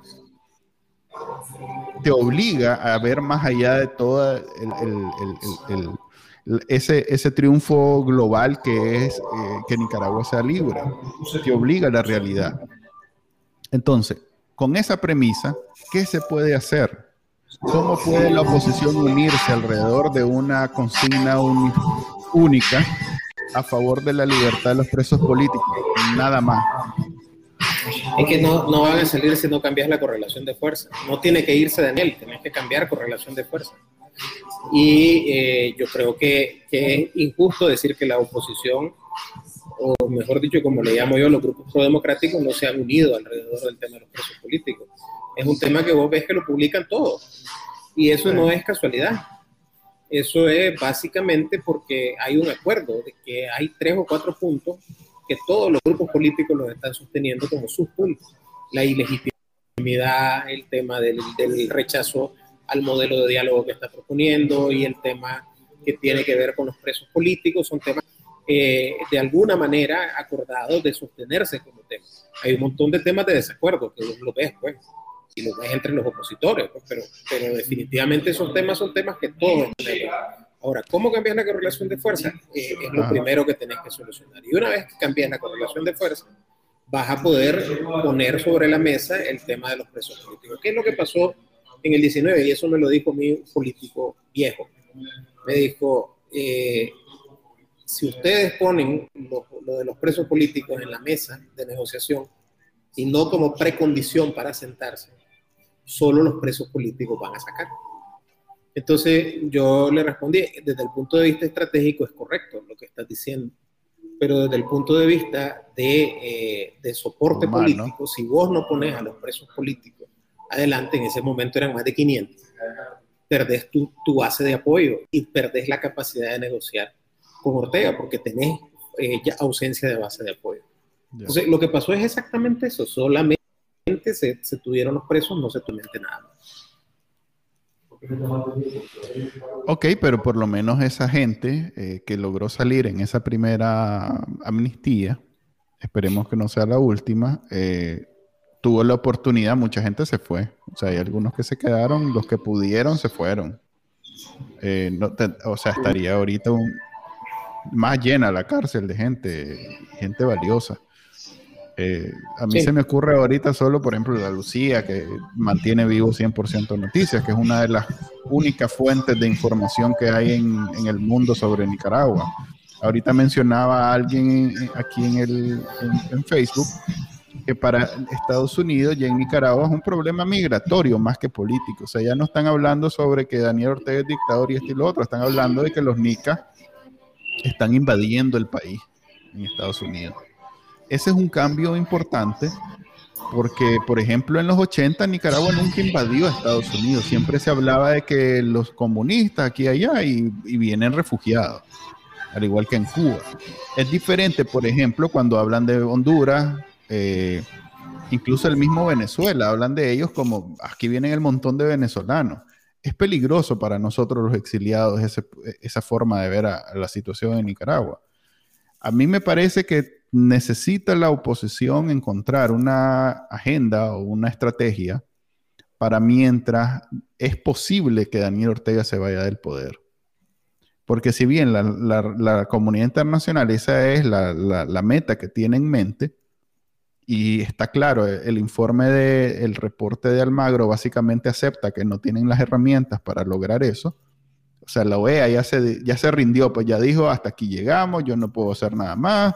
te obliga a ver más allá de todo el, el, el, el, el, ese, ese triunfo global que es eh, que Nicaragua sea libre. Te obliga a la realidad. Entonces, con esa premisa, ¿qué se puede hacer? ¿Cómo puede la oposición unirse alrededor de una consigna un, única a favor de la libertad de los presos políticos? Nada más. Es que no, no van a salir si no cambias la correlación de fuerza. No tiene que irse Daniel, tienes que cambiar correlación de fuerza. Y eh, yo creo que, que es injusto decir que la oposición, o mejor dicho, como le llamo yo, los grupos prodemocráticos no se han unido alrededor del tema de los presos políticos. Es un tema que vos ves que lo publican todos. Y eso no es casualidad. Eso es básicamente porque hay un acuerdo de que hay tres o cuatro puntos que todos los grupos políticos los están sosteniendo como sus puntos. La ilegitimidad, el tema del, del rechazo al modelo de diálogo que está proponiendo y el tema que tiene que ver con los presos políticos son temas eh, de alguna manera acordados de sostenerse como temas. Hay un montón de temas de desacuerdo que vos lo ves, pues. Y lo ves entre los opositores, pues, pero, pero definitivamente esos temas son temas que todos tenemos. Ahora, ¿cómo cambias la correlación de fuerza? Eh, es lo ah. primero que tenés que solucionar. Y una vez que cambias la correlación de fuerza, vas a poder poner sobre la mesa el tema de los presos políticos. ¿Qué es lo que pasó en el diecinueve? Y eso me lo dijo mi político viejo. Me dijo, eh, si ustedes ponen lo, lo de los presos políticos en la mesa de negociación y no como precondición para sentarse, solo los presos políticos van a sacar. Entonces yo le respondí, desde el punto de vista estratégico es correcto lo que estás diciendo, pero desde el punto de vista de, eh, de soporte Humano. político, si vos no pones a los presos políticos adelante, en ese momento eran más de quinientos, perdés tu, tu base de apoyo y perdés la capacidad de negociar con Ortega porque tenés eh, ya ausencia de base de apoyo. Yeah. Entonces lo que pasó es exactamente eso, solamente Se, se tuvieron los presos, no se tuviente nada. Ok, pero por lo menos esa gente eh, que logró salir en esa primera amnistía, esperemos que no sea la última, eh, tuvo la oportunidad, mucha gente se fue. O sea, hay algunos que se quedaron, los que pudieron se fueron. Eh, no te, o sea, estaría ahorita un, más llena la cárcel de gente, gente valiosa. Eh, a mí sí. se me ocurre ahorita solo, por ejemplo, la Lucía, que mantiene vivo cien por ciento Noticias, que es una de las únicas fuentes de información que hay en, en el mundo sobre Nicaragua. Ahorita mencionaba a alguien aquí en, el, en, en Facebook que para Estados Unidos y en Nicaragua es un problema migratorio más que político. O sea, ya no están hablando sobre que Daniel Ortega es dictador y esto y lo otro, están hablando de que los nicas están invadiendo el país en Estados Unidos. Ese es un cambio importante porque, por ejemplo, en los ochenta Nicaragua nunca invadió a Estados Unidos. Siempre se hablaba de que los comunistas aquí y allá y, y vienen refugiados, al igual que en Cuba. Es diferente, por ejemplo, cuando hablan de Honduras, eh, incluso el mismo Venezuela, hablan de ellos como aquí vienen el montón de venezolanos. Es peligroso para nosotros los exiliados ese, esa forma de ver a, a la situación en Nicaragua. A mí me parece que necesita la oposición encontrar una agenda o una estrategia para mientras es posible que Daniel Ortega se vaya del poder. Porque si bien la, la, la comunidad internacional, esa es la, la, la meta que tiene en mente, y está claro, el informe del reporte de Almagro básicamente acepta que no tienen las herramientas para lograr eso. O sea, la O E A ya se, ya se rindió, pues ya dijo, hasta aquí llegamos, yo no puedo hacer nada más.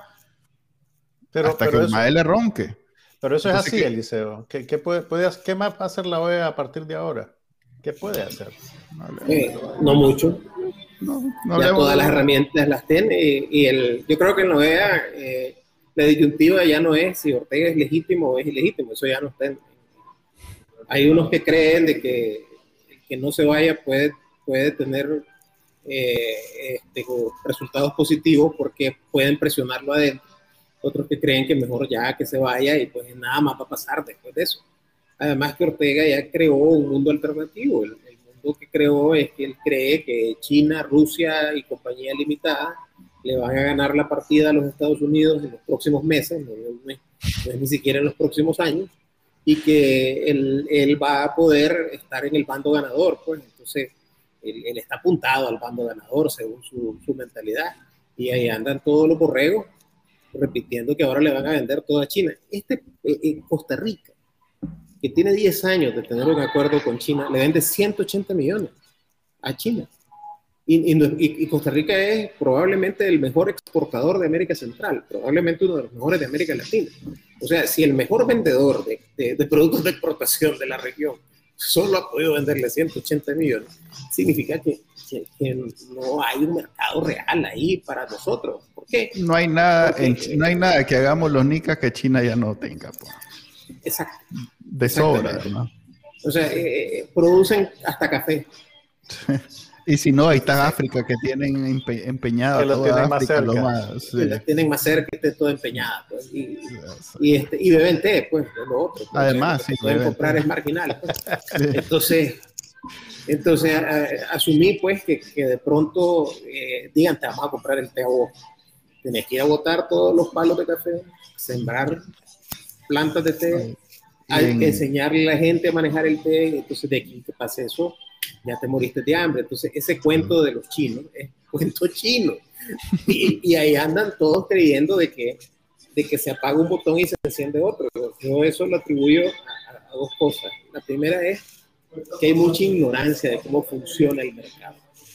Pero, hasta pero que el M A E le ronque. Pero eso Entonces, es así, ¿qué? Eliseo. ¿Qué, qué, puede, puede, ¿Qué más va a hacer la O E A a partir de ahora? ¿Qué puede hacer? Eh, no mucho. no, no ya todas las de... herramientas las tiene y, y el, yo creo que en la O E A eh, la disyuntiva ya no es si Ortega es legítimo o es ilegítimo, eso ya no está en, hay unos que creen de que el que no se vaya puede, puede tener eh, este, resultados positivos porque pueden presionarlo adentro, otros que creen que mejor ya que se vaya y pues nada más va a pasar después de eso. Además que Ortega ya creó un mundo alternativo, el, el mundo que creó es que él cree que China, Rusia y compañía limitada le van a ganar la partida a los Estados Unidos en los próximos meses, no, no, no es ni siquiera en los próximos años, y que él, él va a poder estar en el bando ganador, pues entonces él, él está apuntado al bando ganador según su, su mentalidad, y ahí andan todos los borregos repitiendo que ahora le van a vender todo a China. Este, eh, eh, Costa Rica, que tiene diez años de tener un acuerdo con China, le vende ciento ochenta millones a China. Y, y, y Costa Rica es probablemente el mejor exportador de América Central, probablemente uno de los mejores de América Latina. O sea, si el mejor vendedor de, de, de productos de exportación de la región solo ha podido venderle ciento ochenta millones, significa que, que, que no hay un mercado real ahí para nosotros. ¿Por qué? No hay nada, Porque, en, no hay nada que hagamos los nicas que China ya no tenga. Pues. Exacto. De sobra, ¿no? O sea, eh, producen hasta café. Y si no, ahí está África, que tienen empe empeñada que lo toda tienen África, más lo cerca. más, sí. Que la tienen más cerca, que esté toda empeñada. Pues, y, y, este, y beben té, pues, de lo otro. Pues, además, o sea, lo que sí, pueden beben comprar té. es marginal. Pues. Sí. Entonces, entonces a, a, asumí, pues, que, que de pronto eh, digan, te vamos a comprar el té a vos. Tenés que ir a botar todos los palos de café, sembrar plantas de té, hay que enseñarle a la gente a manejar el té, entonces de aquí que pase eso, ya te moriste de hambre. Entonces ese cuento de los chinos es cuento chino. Y, y ahí andan todos creyendo de que, de que se apaga un botón y se enciende otro. Yo eso lo atribuyo a, a dos cosas. La primera es que hay mucha ignorancia de cómo funciona el mercado.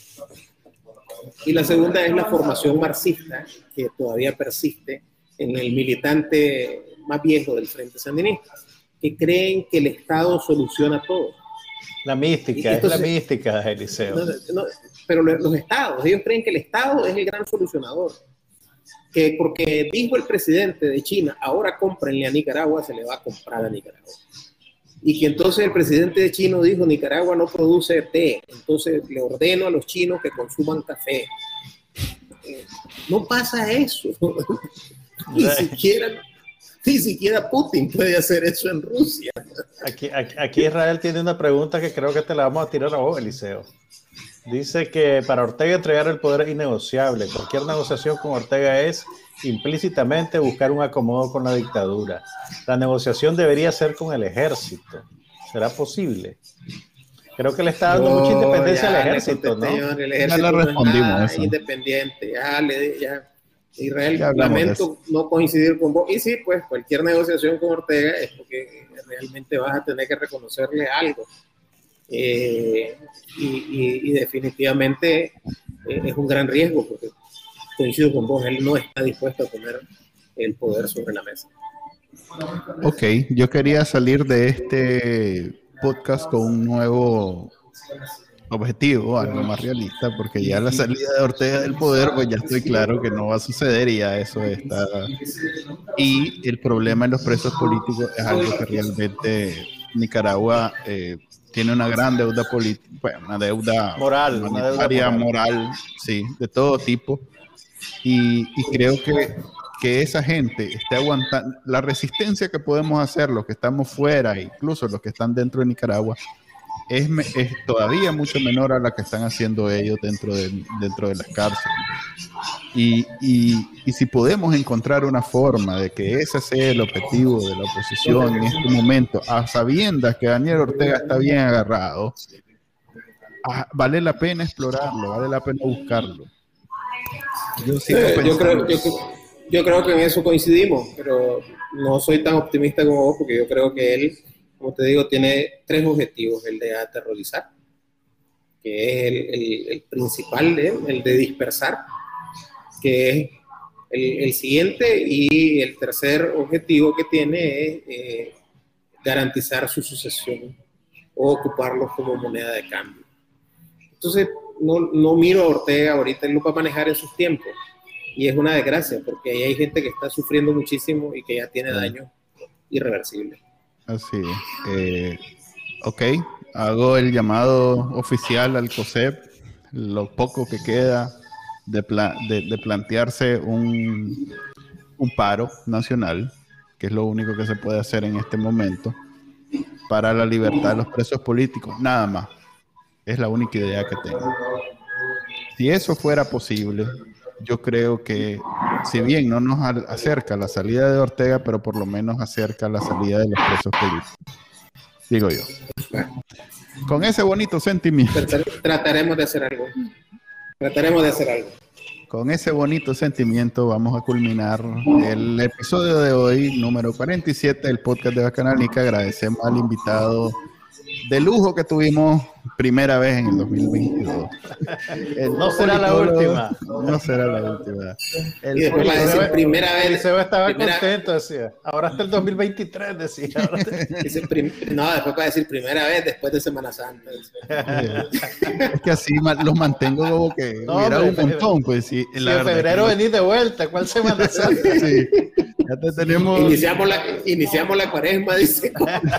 Y la segunda es la formación marxista que todavía persiste en el militante más viejo del Frente Sandinista, que creen que el Estado soluciona todo. La mística, entonces, es la mística, Eliseo. No, no, pero los estados, ellos creen que el Estado es el gran solucionador. Que porque dijo el presidente de China, ahora cómprenle a Nicaragua, se le va a comprar a Nicaragua. Y que entonces el presidente de China dijo, Nicaragua no produce té, entonces le ordeno a los chinos que consuman café. No pasa eso. Ni siquiera... Ni siquiera Putin puede hacer eso en Rusia. Aquí, aquí, aquí Israel tiene una pregunta que creo que te la vamos a tirar a vos, Eliseo. Dice que para Ortega entregar el poder es innegociable. Cualquier negociación con Ortega es implícitamente buscar un acomodo con la dictadura. La negociación debería ser con el ejército. ¿Será posible? Creo que le está dando no, mucha independencia al ejército, ¿no? Señor, el ejército ya le respondimos no es eso. Independiente. Ya le... Ya. Israel, lamento no coincidir con vos. Y sí, pues cualquier negociación con Ortega es porque realmente vas a tener que reconocerle algo. Eh, y, y, y definitivamente eh, es un gran riesgo, porque coincido con vos, él no está dispuesto a poner el poder sobre la mesa. Ok, yo quería salir de este podcast con un nuevo objetivo, algo más realista, porque ya la salida de Ortega del poder, pues ya estoy claro que no va a suceder y ya eso está. Y el problema en los presos políticos es algo que realmente Nicaragua eh, tiene una gran deuda política, bueno, una deuda moral, una deuda moral. moral, sí, de todo tipo. Y, y creo que, que esa gente esté aguantando la resistencia que podemos hacer, los que estamos fuera, incluso los que están dentro de Nicaragua, Es, es todavía mucho menor a la que están haciendo ellos dentro de, dentro de las cárceles. Y, y, y si podemos encontrar una forma de que ese sea el objetivo de la oposición en este momento, a sabiendas que Daniel Ortega está bien agarrado, a, vale la pena explorarlo, vale la pena buscarlo. Yo, sí, yo, creo, yo, yo creo que en eso coincidimos, pero no soy tan optimista como vos, porque yo creo que él, como te digo, tiene tres objetivos: el de aterrorizar, que es el, el, el principal de él, el de dispersar, que es el, el siguiente, y el tercer objetivo que tiene es eh, garantizar su sucesión o ocuparlos como moneda de cambio. Entonces, no, no miro a Ortega ahorita, él lo va a manejar en sus tiempos. Y es una desgracia, porque ahí hay gente que está sufriendo muchísimo y que ya tiene daño irreversible. Así es. Eh, ok, hago el llamado oficial al COSEP, lo poco que queda de, pla de, de plantearse un, un paro nacional, que es lo único que se puede hacer en este momento, para la libertad de los presos políticos, nada más. Es la única idea que tengo. Si eso fuera posible, yo creo que, si bien no nos acerca la salida de Ortega, pero por lo menos acerca la salida de los presos políticos. Digo yo. Con ese bonito sentimiento. Trataremos de hacer algo. Trataremos de hacer algo. Con ese bonito sentimiento vamos a culminar el episodio de hoy, número cuarenta y siete del podcast de Bacanal Nica. Agradecemos al invitado de lujo que tuvimos primera vez en el dos mil veintidós. El no será la última. No será la última. El, y después va a decir primera vez. Y Seba estaba primera, contento, decía. Ahora hasta el dos mil veintitrés, decía. Dice prim, no, después va a decir primera vez después de Semana Santa. Es que así los mantengo como que no, hubiera hombre, un montón. Pues, sí, si en febrero venís de vuelta, ¿cuál Semana Santa? Sí. Ya te tenemos... Iniciamos la, iniciamos la cuaresma, dice.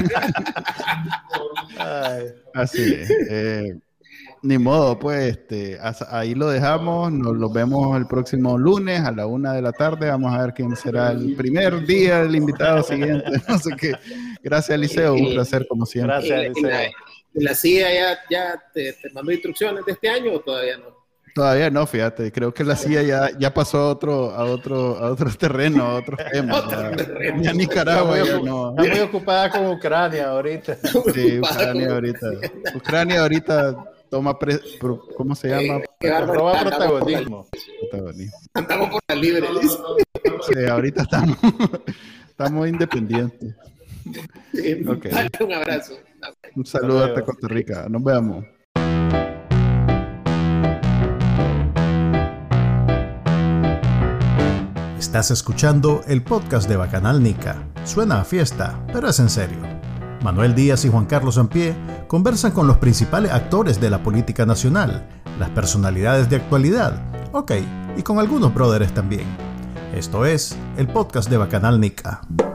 Ay. Así es. Eh, ni modo, pues este, ahí lo dejamos. Nos lo vemos el próximo lunes a la una de la tarde. Vamos a ver quién será el primer día del invitado siguiente. No sé qué. Gracias, Eliseo. Un placer, como siempre. Gracias, Eliseo. ¿La, la C I A ya, ya te, te mandó instrucciones de este año o todavía no? Todavía no, fíjate, creo que la C I A ya, ya pasó a otro, a otro, a otro terreno, a otros temas. Ya Nicaragua está ya no. Está muy ocupada con Ucrania ahorita. Sí, Ucrania ahorita. Ucrania ahorita toma, pre, pro, ¿cómo se llama? Eh, roba protagonismo. protagonismo. Andamos por la libre. Sí, ahorita estamos, estamos independientes. Sí, okay. Un abrazo. Un saludo hasta Costa Rica. Nos vemos. Estás escuchando el podcast de Bacanal Nica. Suena a fiesta, pero es en serio. Manuel Díaz y Juan Carlos Sampié conversan con los principales actores de la política nacional, las personalidades de actualidad, ok, y con algunos brothers también. Esto es el podcast de Bacanal Nica.